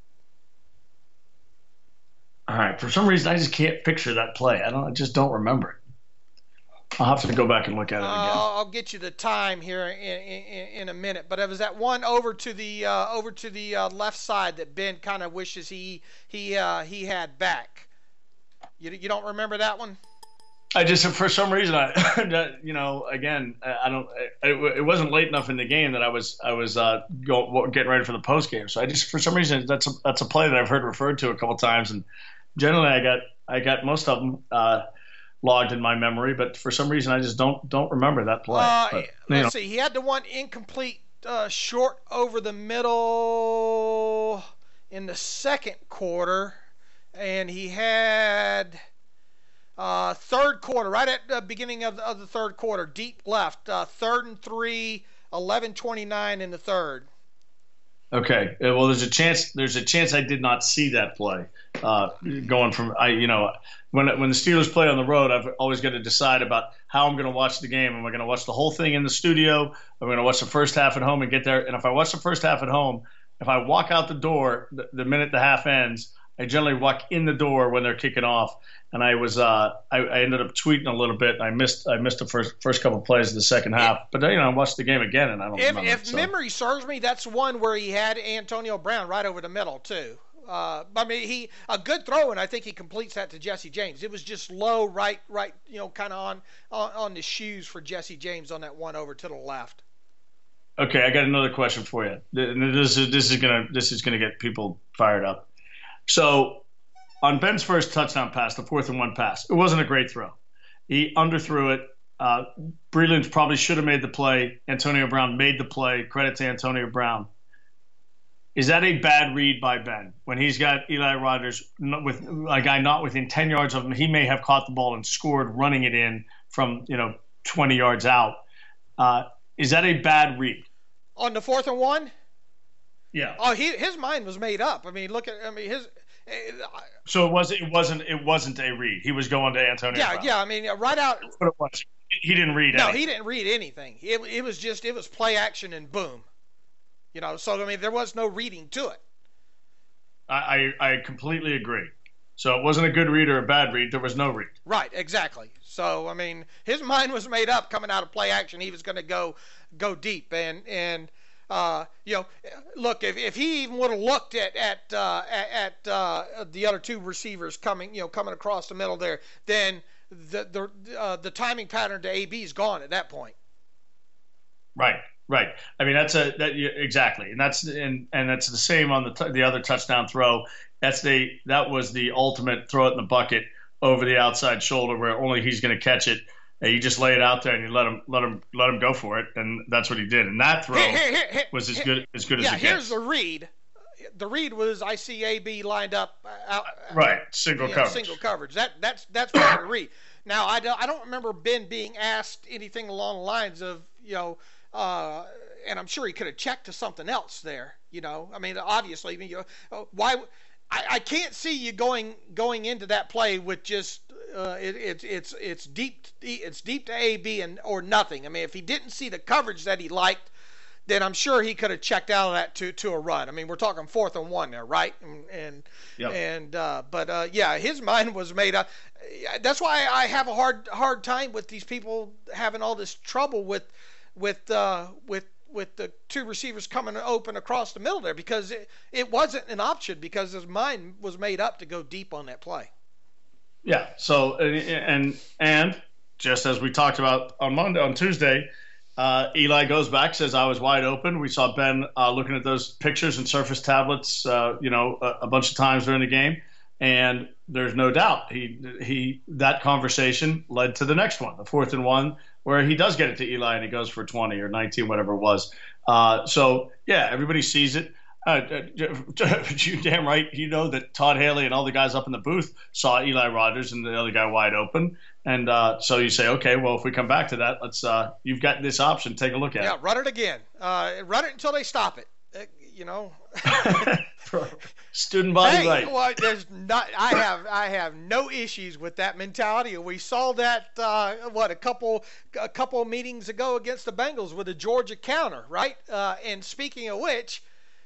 All right. For some reason, I just can't picture that play. I don't. I just don't remember it. I'll have to go back and look at it again. Uh, I'll get you the time here in, in, in a minute, but it was that one over to the uh, over to the uh, left side that Ben kind of wishes he he uh, he had back. You you don't remember that one? I just for some reason I you know again I don't it, it wasn't late enough in the game that I was I was uh, go, getting ready for the post game, so I just for some reason that's a, that's a play that I've heard referred to a couple times, and generally I got I got most of them. Uh, logged in my memory, but for some reason I just don't don't remember that play. Uh, but, let's know. see. He had the one incomplete uh, short over the middle in the second quarter, and he had uh, third quarter, right at the beginning of the, of the third quarter, deep left, uh, third and three, eleven twenty-nine in the third. Okay. Uh, Well, there's a chance. There's a chance I did not see that play. Uh, going from I, you know, when when the Steelers play on the road, I've always got to decide about how I'm going to watch the game. Am I going to watch the whole thing in the studio? Am I going to watch the first half at home and get there? And if I watch the first half at home, if I walk out the door the, the minute the half ends, I generally walk in the door when they're kicking off. And I was uh, I, I ended up tweeting a little bit. I missed I missed the first first couple of plays of the second half, but you know I watched the game again and I don't If, remember. if so. memory serves me, that's one where he had Antonio Brown right over the middle too. Uh, I mean, he a good throw, and I think he completes that to Jesse James. It was just low, right, right, you know, kind of on, on on the shoes for Jesse James on that one over to the left. Okay, I got another question for you. This is this is gonna this is gonna get people fired up. So, on Ben's first touchdown pass, the fourth and one pass, it wasn't a great throw. He underthrew it. Uh, Breeland probably should have made the play. Antonio Brown made the play. Credit to Antonio Brown. Is that a bad read by Ben when he's got Eli Rodgers with a guy not within ten yards of him? He may have caught the ball and scored running it in from you know twenty yards out. Uh, is that a bad read on the fourth and one? Yeah. Oh, he his mind was made up. I mean, look at I mean his. So it was it wasn't it wasn't a read. He was going to Antonio Yeah, Brown. yeah. I mean, right out. That's what it was. He didn't read. No, anything. he didn't read anything. It it was just it was play action and boom. You know, so I mean, there was no reading to it. I, I I completely agree. So it wasn't a good read or a bad read. There was no read. Right, exactly. So I mean, his mind was made up coming out of play action. He was going to go go deep, and and uh, you know, look, if, if he even would have looked at at uh, at, at uh, the other two receivers coming, you know, coming across the middle there, then the the uh, the timing pattern to A B is gone at that point. Right. Right. I mean, that's a that exactly, and that's and and that's the same on the t- the other touchdown throw. That's the that was the ultimate throw it in the bucket over the outside shoulder where only he's going to catch it. And you just lay it out there and you let him let him let him go for it, and that's what he did. And that throw Here, here, here, here, was as here, good as good yeah, as it here's gets. the read. The read was I see A B lined up out. Right, single you know, coverage. Single coverage. That that's that's what the read. Now I don't I don't remember Ben being asked anything along the lines of you know. Uh, and I'm sure he could have checked to something else there. You know, I mean, obviously, I mean, you know, why? I, I can't see you going going into that play with just uh, it, it's it's it's deep it's deep to A B and or nothing. I mean, if he didn't see the coverage that he liked, then I'm sure he could have checked out of that to to a run. I mean, we're talking fourth and one there, right? And and Yep. and uh, but uh, yeah, his mind was made up. That's why I have a hard hard time with these people having all this trouble with with uh, with with the two receivers coming open across the middle there, because it, it wasn't an option because his mind was made up to go deep on that play. Yeah. So and and just as we talked about on Monday, on Tuesday, uh, Eli goes back, says I was wide open. We saw Ben uh, looking at those pictures and Surface tablets, uh, you know, a, a bunch of times during the game, and there's no doubt he he that conversation led to the next one, the fourth and one, where he does get it to Eli and he goes for twenty or nineteen, whatever it was. Uh, so, yeah, everybody sees it. Uh, you damn right you know that Todd Haley and all the guys up in the booth saw Eli Rodgers and the other guy wide open. And uh, so you say, okay, well, if we come back to that, let's uh, you've got this option. Take a look at yeah, it. Yeah, run it again. Uh, run it until they stop it. Uh, you know. Student body hey, right. Well, there's not. I have I have no issues with that mentality. We saw that uh, what a couple a couple meetings ago against the Bengals with the Georgia counter, right? Uh, and speaking of which,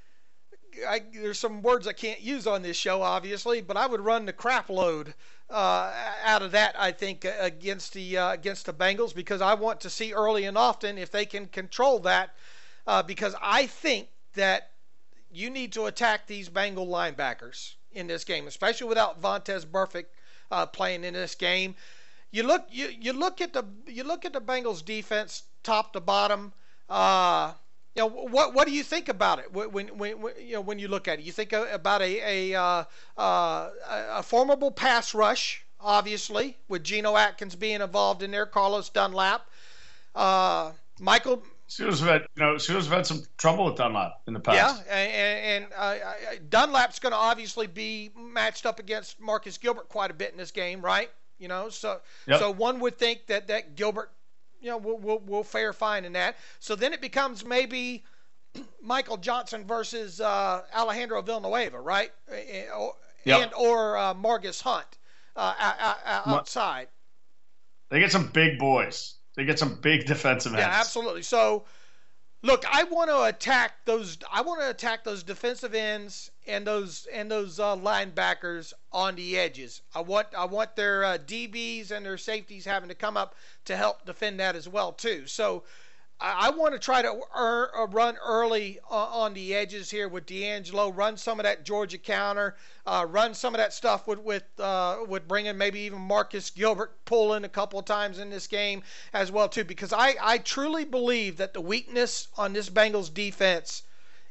I, there's some words I can't use on this show, obviously, but I would run the crap load uh, out of that. I think against the uh, against the Bengals, because I want to see early and often if they can control that, uh, because I think that you need to attack these Bengal linebackers in this game, especially without Vontaze Burfict uh, playing in this game. You look, you, you look at the you look at the Bengals defense, top to bottom. Uh, you know what what do you think about it when when, when you know when you look at it? You think about a a uh, uh, a formidable pass rush, obviously, with Geno Atkins being involved in there, Carlos Dunlap, uh, Michael. Steelers have had, you know, Steelers have had some trouble with Dunlap in the past. Yeah, and, and uh, Dunlap's going to obviously be matched up against Marcus Gilbert quite a bit in this game, right? You know, so yep. so one would think that, that Gilbert you know, we'll, we'll, we'll fare fine in that. So then it becomes maybe Michael Johnson versus uh, Alejandro Villanueva, right? And, yep. or uh, Margus Hunt uh, outside. They get some big boys. They get some big defensive ends. Yeah, absolutely. So, look, I want to attack those. I want to attack those defensive ends and those and those uh, linebackers on the edges. I want I want their uh, D Bs and their safeties having to come up to help defend that as well too. So, I, I want to try to er, uh, run early uh, on the edges here with D'Angelo. Run some of that Georgia counter. Uh, run some of that stuff with with uh, with bringing maybe even Marcus Gilbert pull in a couple of times in this game as well too, because I, I truly believe that the weakness on this Bengals defense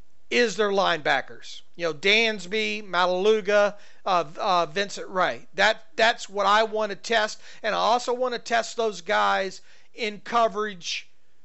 is their linebackers. You know, Dansby, Mataluga, uh, uh, Vincent Ray. That that's what I want to test, and I also want to test those guys in coverage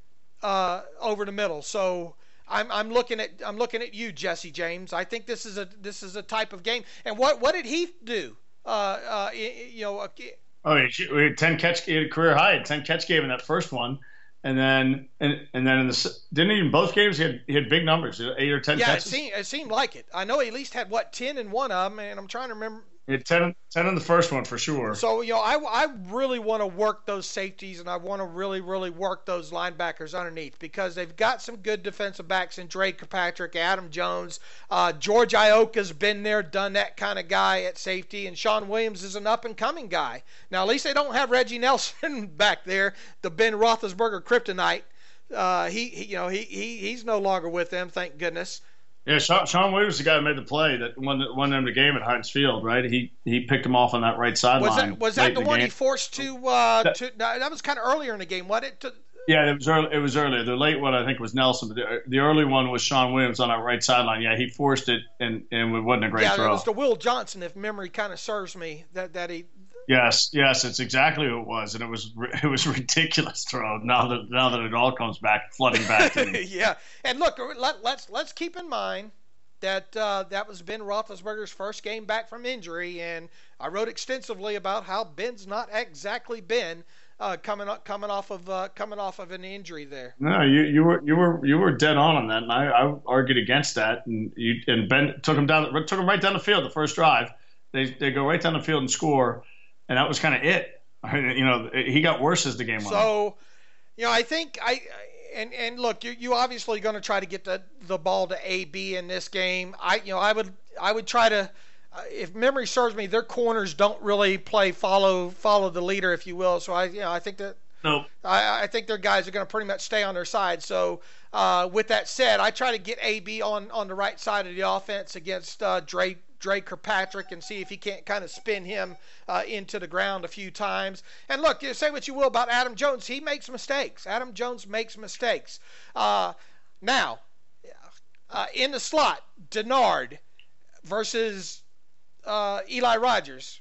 uh, over the middle. So. I'm, I'm looking at I'm looking at you, Jesse James. I think this is a this is a type of game. And what what did Heath do? Uh, uh, you know. Uh, oh, he had ten catch, he had a career high, ten catch game in that first one, and then and and then in the didn't he in both games he had he had big numbers, eight or ten yeah, catches. Yeah, it seemed it seemed like it. I know he at least had what ten in one of them, and I'm trying to remember. He had ten, ten in the first one for sure. So, you know, I, I really want to work those safeties, and I want to really, really work those linebackers underneath, because they've got some good defensive backs in Dre Kirkpatrick, Adam Jones. Uh, George Ioka's been there, done that kind of guy at safety, and Sean Williams is an up-and-coming guy. Now, at least they don't have Reggie Nelson back there, the Ben Roethlisberger kryptonite. Uh, he, he, you know, he, he he's no longer with them, thank goodness. Yeah, Sean, Sean Williams was the guy who made the play that won, won them the game at Heinz Field, right? He he picked him off on that right sideline. Was that, was that the, the one game. he forced to, uh, that, to – that was kind of earlier in the game, wasn't it? To, yeah, it was early, it was earlier. The late one, I think, was Nelson. But the, the early one was Sean Williams on that right sideline. Yeah, he forced it, and, and it wasn't a great yeah, throw. Yeah, it was the Will Johnson, if memory kind of serves me, that, that he – Yes, yes, it's exactly who it was, and it was it was a ridiculous throw. Now that now that it all comes back, flooding back to me. Yeah, and look, let, let's let's keep in mind that uh, that was Ben Roethlisberger's first game back from injury, and I wrote extensively about how Ben's not exactly Ben uh, coming up, coming off of uh, coming off of an injury there. No, you you were you were you were dead on on that, and I, I argued against that, and you and Ben took him down, took him right down the field the first drive. They they go right down the field and score. And that was kind of it. You know, he got worse as the game went on. So, you know, I think I and and look, you you obviously going to try to get the the ball to A B in this game. I you know I would I would try to, uh, if memory serves me, their corners don't really play follow follow the leader, if you will. So I you know I think that nope. I I think their guys are going to pretty much stay on their side. So uh, with that said, I try to get A B on on the right side of the offense against uh, Dre. Dre Kirkpatrick and see if he can't kind of spin him uh, into the ground a few times. And look, you say what you will about Adam Jones, he makes mistakes. Adam Jones makes mistakes. Uh, now, uh, in the slot, Denard versus uh, Eli Rogers.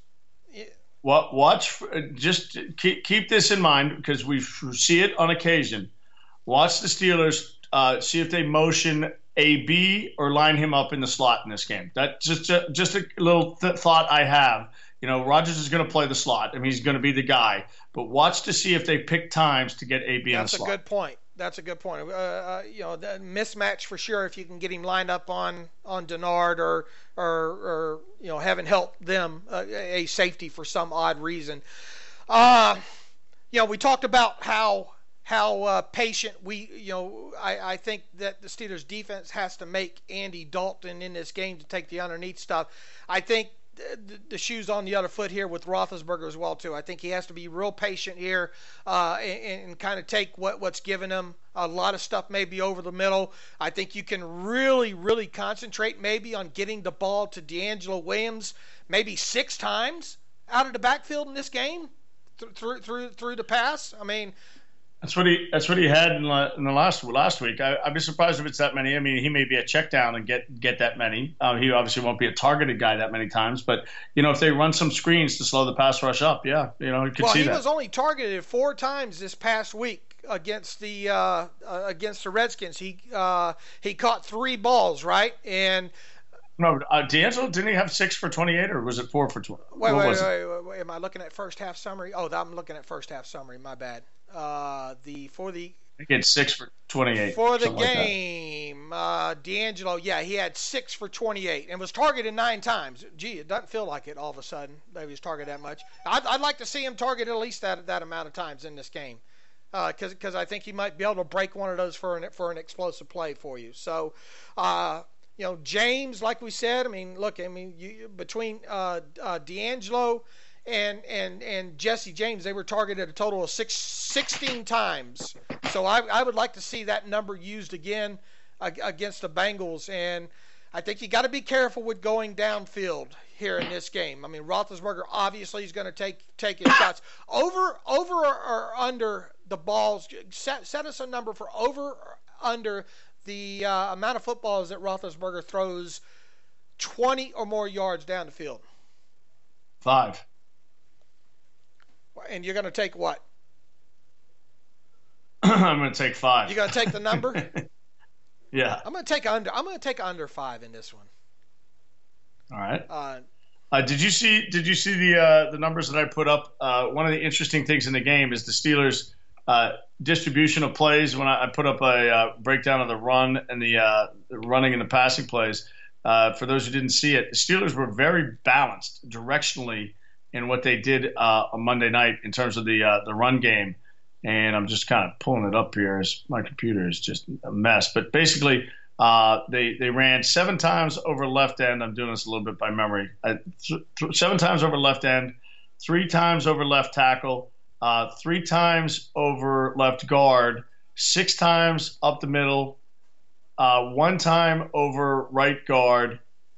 Watch, just keep keep this in mind because we see it on occasion. Watch the Steelers uh, see if they motion A B or line him up in the slot in this game. That's just just a little th- thought I have. You know, Rodgers is going to play the slot. I mean, he's going to be the guy. But watch to see if they pick times to get A B on the slot. That's a good point. That's a good point. Uh, uh, you know, the mismatch for sure if you can get him lined up on on Denard or or, or you know, having helped them uh, a safety for some odd reason. Uh, you know, we talked about how. How uh, patient we, you know, I, I think that the Steelers defense has to make Andy Dalton in this game to take the underneath stuff. I think the, the shoe's on the other foot here with Roethlisberger as well, too. I think he has to be real patient here uh, and, and kind of take what, what's given him. A lot of stuff maybe over the middle. I think you can really, really concentrate maybe on getting the ball to D'Angelo Williams maybe six times out of the backfield in this game th- through through through the pass. I mean, That's what he. That's what he had in the, in the last last week. I, I'd be surprised if it's that many. I mean, he may be a check down and get get that many. Uh, he obviously won't be a targeted guy that many times. But you know, if they run some screens to slow the pass rush up, yeah, you know, you could well, see he that. Well, he was only targeted four times this past week against the uh, uh, against the Redskins. He uh, he caught three balls, right? And no, uh, D'Angelo didn't he have six for twenty-eight, or was it four for twenty? Wait, wait, wait, wait, wait, wait. Am I looking at first half summary? Oh, I'm looking at first half summary. My bad. Uh, the for the I think it's six for twenty-eight. for the something like that. game, uh, D'Angelo, yeah, he had six for twenty-eight and was targeted nine times. Gee, it doesn't feel like it all of a sudden that he was targeted that much. I'd, I'd like to see him target at least that that amount of times in this game, because uh, because I think he might be able to break one of those for an for an explosive play for you. So, uh, you know, James, like we said, I mean, look, I mean, you, between uh, uh, D'Angelo and and and Jesse James, they were targeted a total of six, sixteen times. So I, I would like to see that number used again uh, against the Bengals. And I think you got to be careful with going downfield here in this game. I mean, Roethlisberger obviously is going to take take his shots over over or, or under the balls. Set set us a number for over or under the uh, amount of footballs that Roethlisberger throws twenty or more yards down the field. Five. And you're going to take what? I'm going to take five. You're going to take the number? Yeah. I'm going to take under. I'm going to take under five in this one. All right. Uh, uh, did you see? Did you see the uh, the numbers that I put up? Uh, one of the interesting things in the game is the Steelers' uh, distribution of plays. When I, I put up a uh, breakdown of the run and the, uh, the running and the passing plays, uh, for those who didn't see it, the Steelers were very balanced directionally in what they did uh, on Monday night in terms of the uh, the run game. And I'm just kind of pulling it up here as my computer is just a mess. But basically, uh, they they ran seven times over left end. I'm doing this a little bit by memory. Uh, th- th- seven times over left end, three times over left tackle, uh, three times over left guard, six times up the middle, uh, one time over right guard,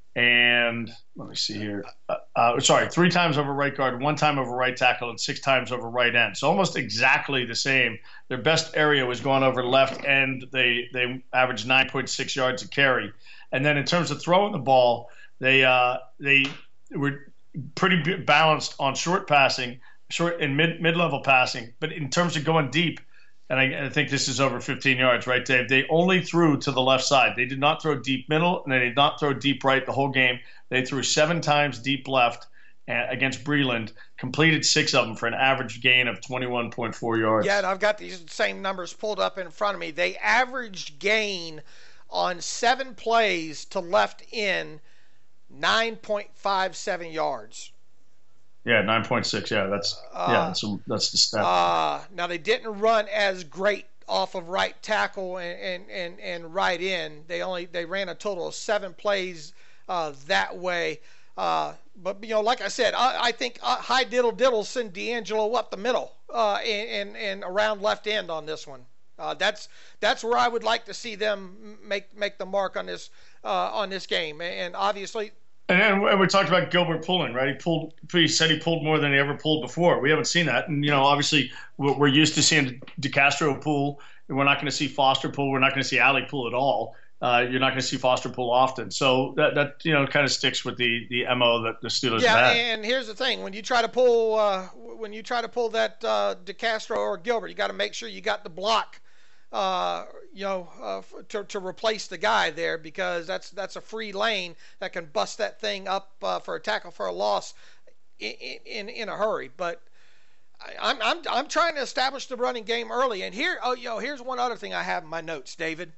and let me see here. Uh, uh, sorry, three times over right guard, one time over right tackle, and six times over right end. So almost exactly the same. Their best area was going over left end. They they averaged nine point six yards a carry. And then in terms of throwing the ball, they uh, they were pretty balanced on short passing, short and mid mid level passing. But in terms of going deep, and I, I think this is over fifteen yards, right, Dave? They only threw to the left side. They did not throw deep middle, and they did not throw deep right the whole game. They threw seven times deep left against Breland, completed six of them for an average gain of twenty-one point four yards. Yeah, and I've got these same numbers pulled up in front of me. They averaged gain on seven plays to left in nine point five seven yards. Yeah, nine point six. Yeah, that's uh, yeah, that's, a, that's the stat. Uh, now they didn't run as great off of right tackle and, and, and, and right in. They only they ran a total of seven plays uh, that way. Uh, but you know, like I said, I, I think uh, high diddle diddle send D'Angelo up the middle uh, and, and and around left end on this one. Uh, that's that's where I would like to see them make make the mark on this uh, on this game. And obviously. And then we talked about Gilbert pulling, right? He pulled. He said he pulled more than he ever pulled before. We haven't seen that, and you know, obviously, we're used to seeing DeCastro pull, and we're not going to see Foster pull. We're not going to see Alley pull at all. Uh, you're not going to see Foster pull often. So that that you know kind of sticks with the the M O that the Steelers yeah, have had. And here's the thing: when you try to pull, uh, when you try to pull that uh, DeCastro or Gilbert, you got to make sure you got the block. Uh, you know, uh, to, to replace the guy there, because that's that's a free lane that can bust that thing up uh, for a tackle for a loss in in, in a hurry. But I, I'm I'm I'm trying to establish the running game early. And here, oh, you know, here's one other thing I have in my notes, David.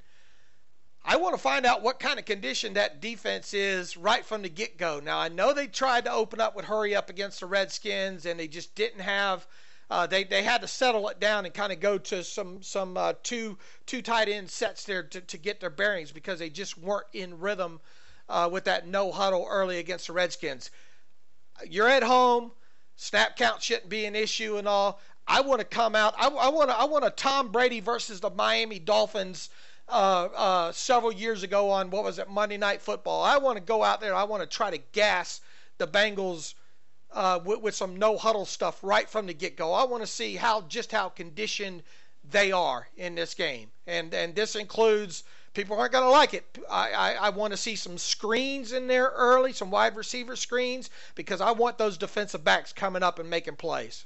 I want to find out what kind of condition that defense is right from the get-go. Now, I know they tried to open up with hurry up against the Redskins, and they just didn't have. Uh, they they had to settle it down and kind of go to some some uh, two two tight end sets there to, to get their bearings, because they just weren't in rhythm uh, with that no huddle early against the Redskins. You're at home, snap count shouldn't be an issue and all. I want to come out. I, I want to I want a Tom Brady versus the Miami Dolphins uh, uh, several years ago on what was it Monday Night Football. I want to go out there. I want to try to gas the Bengals. Uh, with, with some no-huddle stuff right from the get-go. I want to see how just how conditioned they are in this game. And and this includes, people aren't going to like it, I, I, I want to see some screens in there early, some wide receiver screens, because I want those defensive backs coming up and making plays.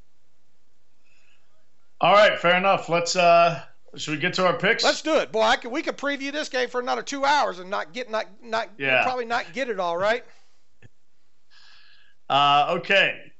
All right, fair enough. Let's uh, should we get to our picks? Let's do it. Boy, I could, we could preview this game for another two hours and not get not not yeah. probably not get it all right. Uh, okay.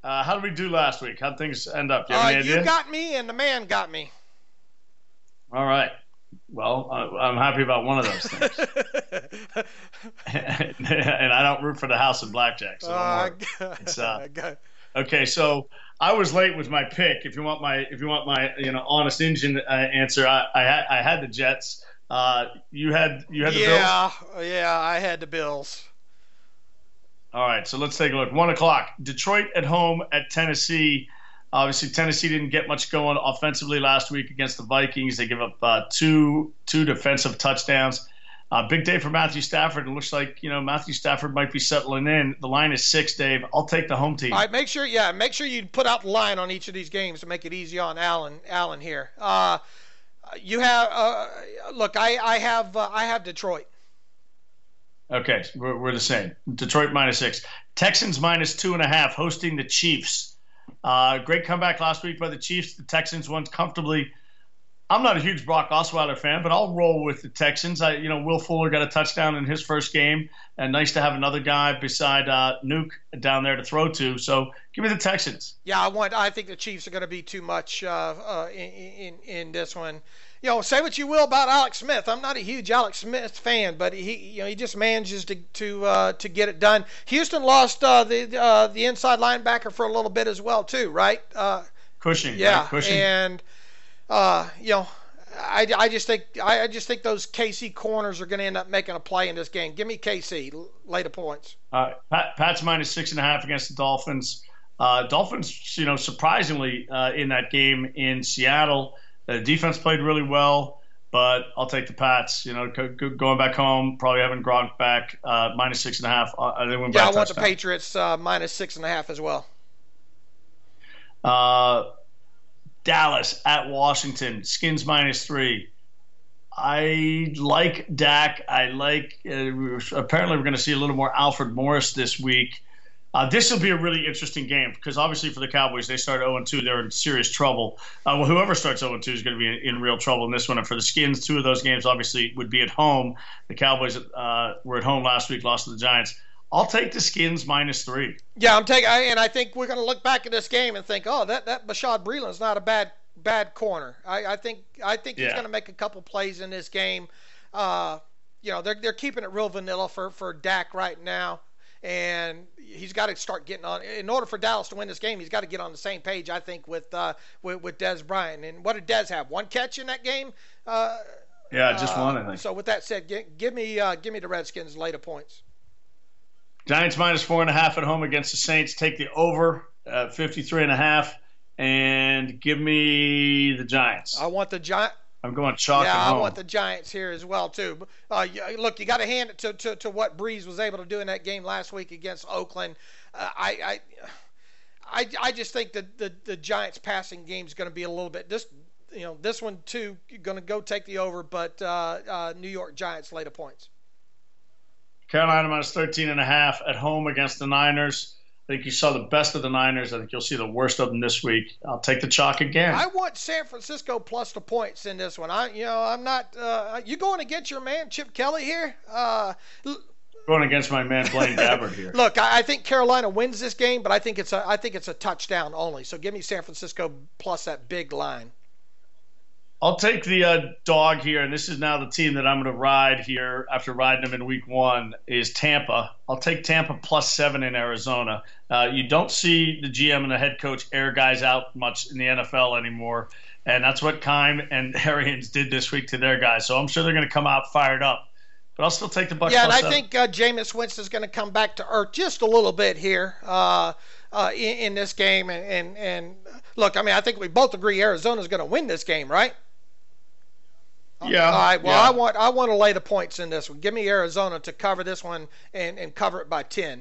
Uh, how did we do last week? How'd things end up? Do you have Uh, any idea? you got me, and the man got me. All right. Well, uh, I'm happy about one of those things. And I don't root for the house in blackjack, so don't Uh, worry. It's, uh, okay, so I was late with my pick. If you want my, if you want my, you know, honest engine uh, answer, I, I had, I had the Jets. Uh, you had, you had the yeah, Bills. Yeah, I had the Bills. All right, so let's take a look. One o'clock. Detroit at home at Tennessee. Obviously, Tennessee didn't get much going offensively last week against the Vikings. They give up uh, two two defensive touchdowns. Uh, big day for Matthew Stafford. It looks like, you know, Matthew Stafford might be settling in. The line is six, Dave. I'll take the home team. All right, make sure, yeah, make sure you put out the line on each of these games to make it easy on Allen. Allen here. Uh, you have uh, look. I I have uh, I have Detroit. Okay, we're, we're the same. Detroit minus six. Texans minus two and a half, hosting the Chiefs. Uh, great comeback last week by the Chiefs. The Texans won comfortably. I'm not a huge Brock Osweiler fan, but I'll roll with the Texans. I, you know, Will Fuller got a touchdown in his first game, and nice to have another guy beside uh, Nuke down there to throw to. So give me the Texans. Yeah, I want. I think the Chiefs are going to be too much uh, uh, in, in in this one. You know, say what you will about Alex Smith. I'm not a huge Alex Smith fan, but he, you know, he just manages to to uh, to get it done. Houston lost uh, the uh, the inside linebacker for a little bit as well, too, right? Uh, Cushing, yeah, right? Cushing. and uh, you know, I, I just think I, I just think those K C corners are going to end up making a play in this game. Give me K C, later points. Uh, Pat, Pat's minus six and a half against the Dolphins. Uh, Dolphins, you know, surprisingly uh, in that game in Seattle. The defense played really well, but I'll take the Pats. You know, go, go, going back home, probably having Gronk back, uh, minus six and a half. Uh, they win yeah, by I want touchdown. the Patriots uh, minus six and a half as well. Uh, Dallas at Washington, Skins minus three. I like Dak. I like. Uh, apparently, we're going to see a little more Alfred Morris this week. Uh, this will be a really interesting game because obviously for the Cowboys, they start oh and two. They're in serious trouble. Uh, well, whoever starts oh and two is going to be in, in real trouble in this one. And for the Skins, two of those games obviously would be at home. The Cowboys uh, were at home last week, lost to the Giants. I'll take the Skins minus three. Yeah, I'm taking, and I think we're going to look back at this game and think, oh, that that Bashaud Breeland's not a bad bad corner. I, I think I think he's Yeah. going to make a couple plays in this game. Uh, you know, they're they're keeping it real vanilla for for Dak right now. And he's got to start getting on. In order for Dallas to win this game, he's got to get on the same page, I think, with uh, with, with Dez Bryant. And what did Dez have? One catch in that game? Uh, Yeah, just uh, one, I think. So with that said, give, give me uh, give me the Redskins later points. Giants minus four and a half at home against the Saints. Take the over at fifty-three and a half, and give me the Giants. I want the Giants. I'm going chalk Yeah, at I home. want the Giants here as well too. Uh, you, look, you got to hand it to, to, to what Breeze was able to do in that game last week against Oakland. Uh, I, I I I just think that the the Giants passing game is going to be a little bit this you know this one too going to go take the over, but uh, uh, New York Giants later points. Carolina minus thirteen and a half at home against the Niners. I think you saw the best of the Niners. I think you'll see the worst of them this week. I'll take the chalk again. I want San Francisco plus the points in this one. I, you know, I'm not. Uh, you going against your man Chip Kelly here? Uh, Going against my man Blaine Gabbert here. Look, I, I think Carolina wins this game, but I think it's a. I think it's a touchdown only. So give me San Francisco plus that big line. I'll take the uh, dog here, and this is now the team that I'm going to ride here after riding them in week one, is Tampa. I'll take Tampa plus seven in Arizona. Uh, you don't see the G M and the head coach air guys out much in the N F L anymore, and that's what Keim and Arians did this week to their guys. So I'm sure they're going to come out fired up. But I'll still take the Bucs. Yeah, and I seven. think uh, Jameis Winston's going to come back to earth just a little bit here uh, uh, in, in this game. And, and, and look, I mean, I think we both agree Arizona's going to win this game, right? Yeah. All right. Well, yeah. I want I want to lay the points in this one. Give me Arizona to cover this one and, and cover it by ten.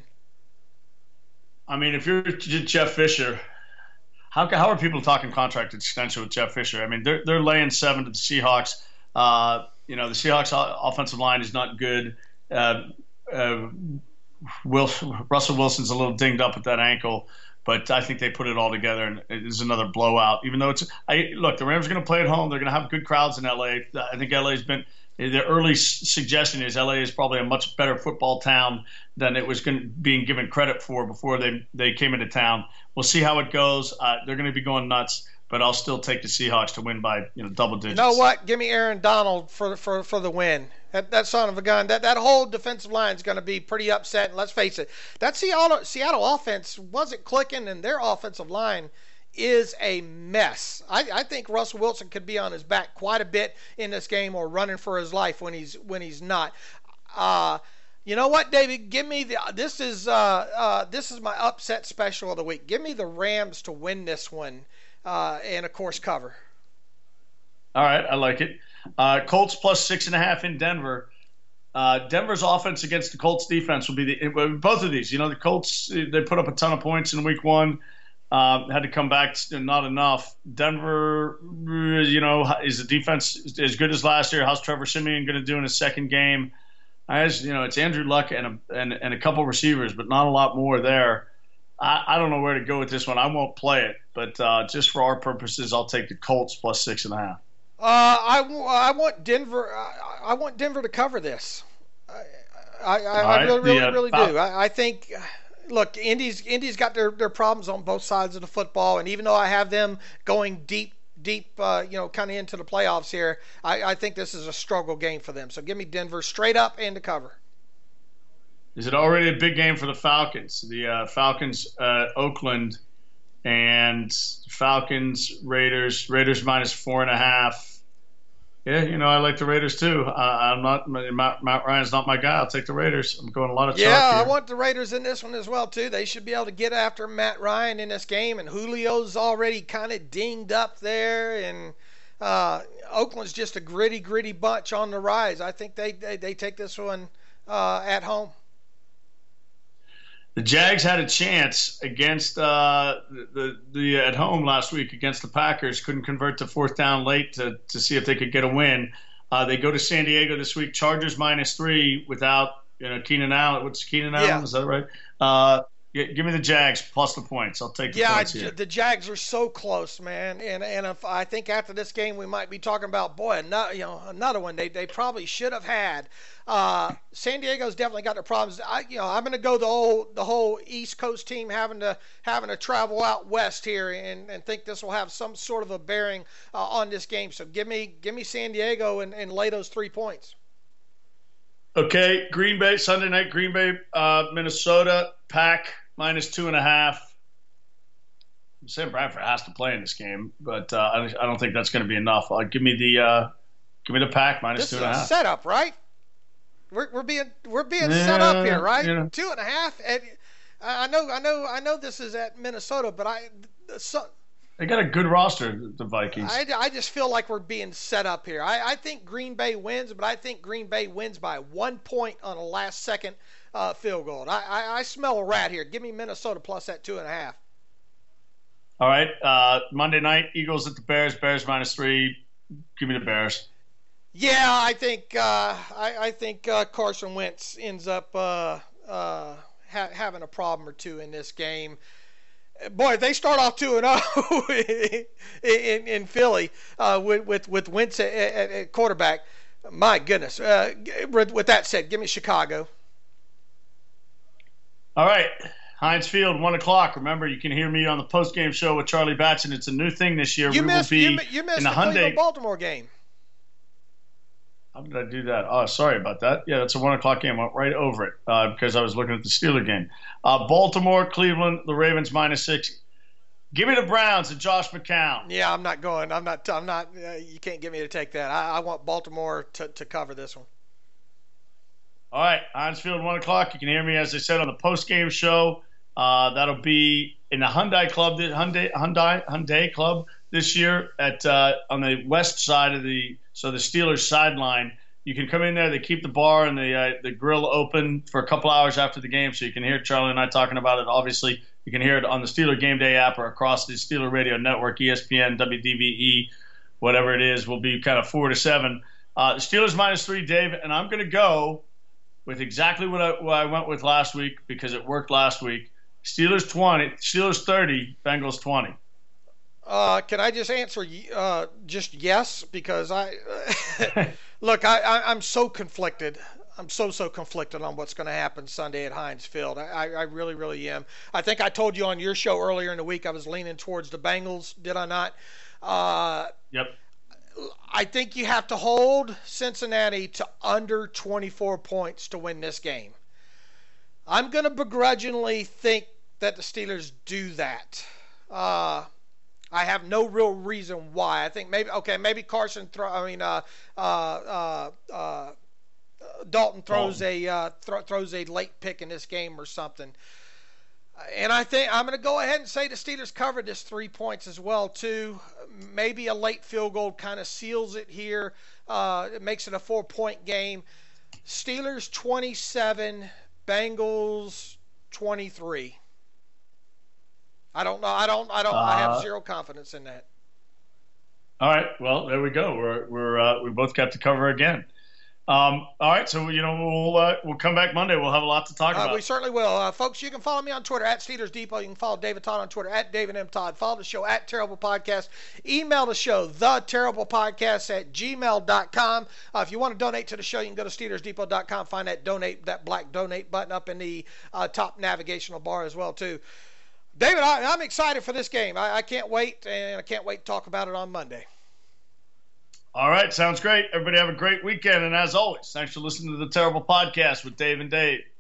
I mean, if you're Jeff Fisher, how how are people talking contract extension with Jeff Fisher? I mean, they're they're laying seven to the Seahawks. Uh, you know, the Seahawks offensive line is not good. Uh, uh, Will, Russell Wilson's a little dinged up with that ankle. But I think they put it all together, and it is another blowout. Even though it's, I look, the Rams are going to play at home. They're going to have good crowds in L A. I think L A's been. The early suggestion is L A is probably a much better football town than it was going, being given credit for before they they came into town. We'll see how it goes. Uh, they're going to be going nuts, but I'll still take the Seahawks to win by you know double digits. You know what? Give me Aaron Donald for for for the win. That, that son of a gun, that, that whole defensive line is going to be pretty upset. And let's face it, that Seattle, Seattle offense wasn't clicking, and their offensive line is a mess. I, I think Russell Wilson could be on his back quite a bit in this game, or running for his life when he's when he's not. Uh, you know what, David? Give me the this is uh, uh, this is my upset special of the week. Give me the Rams to win this one, uh, and of course cover. All right, I like it. Uh, Colts plus six and a half in Denver. Uh, Denver's offense against the Colts defense will be the both of these. You know, the Colts, they put up a ton of points in week one, uh, had to come back, not enough. Denver, you know, is the defense as good as last year? How's Trevor Siemian going to do in his second game? I just, you know, it's Andrew Luck and a, and, and a couple receivers, but not a lot more there. I, I don't know where to go with this one. I won't play it, but uh, just for our purposes, I'll take the Colts plus six and a half. Uh, I, I want Denver. I, I want Denver to cover this. I I, I, right. I really really, the, uh, really do. I, I think. Look, Indy's Indy's got their, their problems on both sides of the football, and even though I have them going deep deep, uh, you know, kind of into the playoffs here, I, I think this is a struggle game for them. So give me Denver straight up and to cover. Is it already a big game for the Falcons? The uh, Falcons, uh, Oakland. And Falcons, Raiders, Raiders minus four and a half. Yeah, you know, I like the Raiders too. Uh, I'm not, Matt, Matt Ryan's not my guy. I'll take the Raiders. I'm going a lot of chalk Yeah, here. I want the Raiders in this one as well too. They should be able to get after Matt Ryan in this game. And Julio's already kind of dinged up there. And uh, Oakland's just a gritty, gritty bunch on the rise. I think they, they, they take this one uh, at home. The Jags had a chance against uh, the, the the at home last week against the Packers. Couldn't convert to fourth down late to, to see if they could get a win. Uh, they go to San Diego this week. Chargers minus three without you know Keenan Allen. What's Keenan Allen? Yeah. Is that right? Uh, give me the Jags plus the points. I'll take the yeah, points here. The Jags are so close, man. And and if I think after this game we might be talking about boy, another, you know, another one they they probably should have had. Uh, San Diego's definitely got their problems. I, you know, I'm going to go the whole the whole East Coast team having to having to travel out west here, and, and think this will have some sort of a bearing uh, on this game. So give me give me San Diego and, and lay those three points. Okay, Green Bay Sunday night. Green Bay, uh, Minnesota Pack minus two and a half. Sam Bradford has to play in this game, but uh, I, I don't think that's going to be enough. Uh, give me the uh, give me the Pack minus this two and a half. This is a setup, right? We're we're being we're being yeah, set up here, right? Yeah. Two and a half. And I know I know I know this is at Minnesota, but I so, they got a good roster, the Vikings. I, I just feel like we're being set up here. I, I think Green Bay wins, but I think Green Bay wins by one point on a last second uh, field goal. I, I I smell a rat here. Give me Minnesota plus that two and a half. All right, uh, Monday night Eagles at the Bears. Bears minus three. Give me the Bears. Yeah, I think uh, I, I think uh, Carson Wentz ends up uh, uh, ha- having a problem or two in this game. Boy, if they start off two and zero in in Philly uh, with with with Wentz at, at, at quarterback, my goodness. Uh, with, with that said, give me Chicago. All right, Heinz Field, one o'clock. Remember, you can hear me on the post game show with Charlie Batson. It's a new thing this year. You we missed will be you, you missed in the the Hyundai Baltimore game. How did I do that? Oh, sorry about that. Yeah, that's a one o'clock game. I went right over it uh, because I was looking at the Steeler game. Uh, Baltimore, Cleveland, the Ravens minus six. Give me the Browns and Josh McCown. Yeah, I'm not going. I'm not. I'm not. Uh, you can't get me to take that. I, I want Baltimore to, to cover this one. All right, Heinz Field, one o'clock. You can hear me, as I said, on the post game show. Uh, that'll be in the Hyundai Club, Hyundai Hyundai Hyundai Club this year at uh, on the west side of the. So the Steelers sideline, you can come in there. They keep the bar and the uh, the grill open for a couple hours after the game, so you can hear Charlie and I talking about it. Obviously, you can hear it on the Steeler Game Day app or across the Steeler Radio Network, E S P N, W D V E, whatever it is. Will be kind of four to seven. Uh, Steelers minus three, Dave, and I'm going to go with exactly what I, what I went with last week because it worked last week. Steelers twenty, Steelers thirty, Bengals twenty. Uh, can I just answer uh, just yes? Because I look, I, I, I'm so conflicted. I'm so so conflicted on what's going to happen Sunday at Heinz Field. I, I really really am. I think I told you on your show earlier in the week I was leaning towards the Bengals. Did I not? Uh, yep. I think you have to hold Cincinnati to under twenty-four points to win this game. I'm going to begrudgingly think that the Steelers do that. Uh, I have no real reason why. I think maybe okay, maybe Carson throw. I mean, uh, uh, uh, uh, Dalton throws Dalton. a uh, th- throws a late pick in this game or something. And I think I'm going to go ahead and say the Steelers covered this three points as well too. Maybe a late field goal kind of seals it here. Uh, it makes it a four-point game. Steelers twenty-seven, Bengals twenty-three. I don't know. I don't. I don't. Uh, I have zero confidence in that. All right. Well, there we go. We're we're uh, we both got to cover again. Um, all right. So you know we'll uh, we'll come back Monday. We'll have a lot to talk uh, about. We certainly will, uh, folks. You can follow me on Twitter at Steelers Depot. You can follow David Todd on Twitter at David M Todd. Follow the show at Terrible Podcast. Email the show the Terrible Podcast at gmail dot com. Uh, if you want to donate to the show, you can go to Steelers Depot dot com. Find that donate that black donate button up in the uh, top navigational bar as well too. David, I, I'm excited for this game. I, I can't wait, and I can't wait to talk about it on Monday. All right, sounds great. Everybody have a great weekend, and as always, thanks for listening to the Terrible Podcast with Dave and Dave.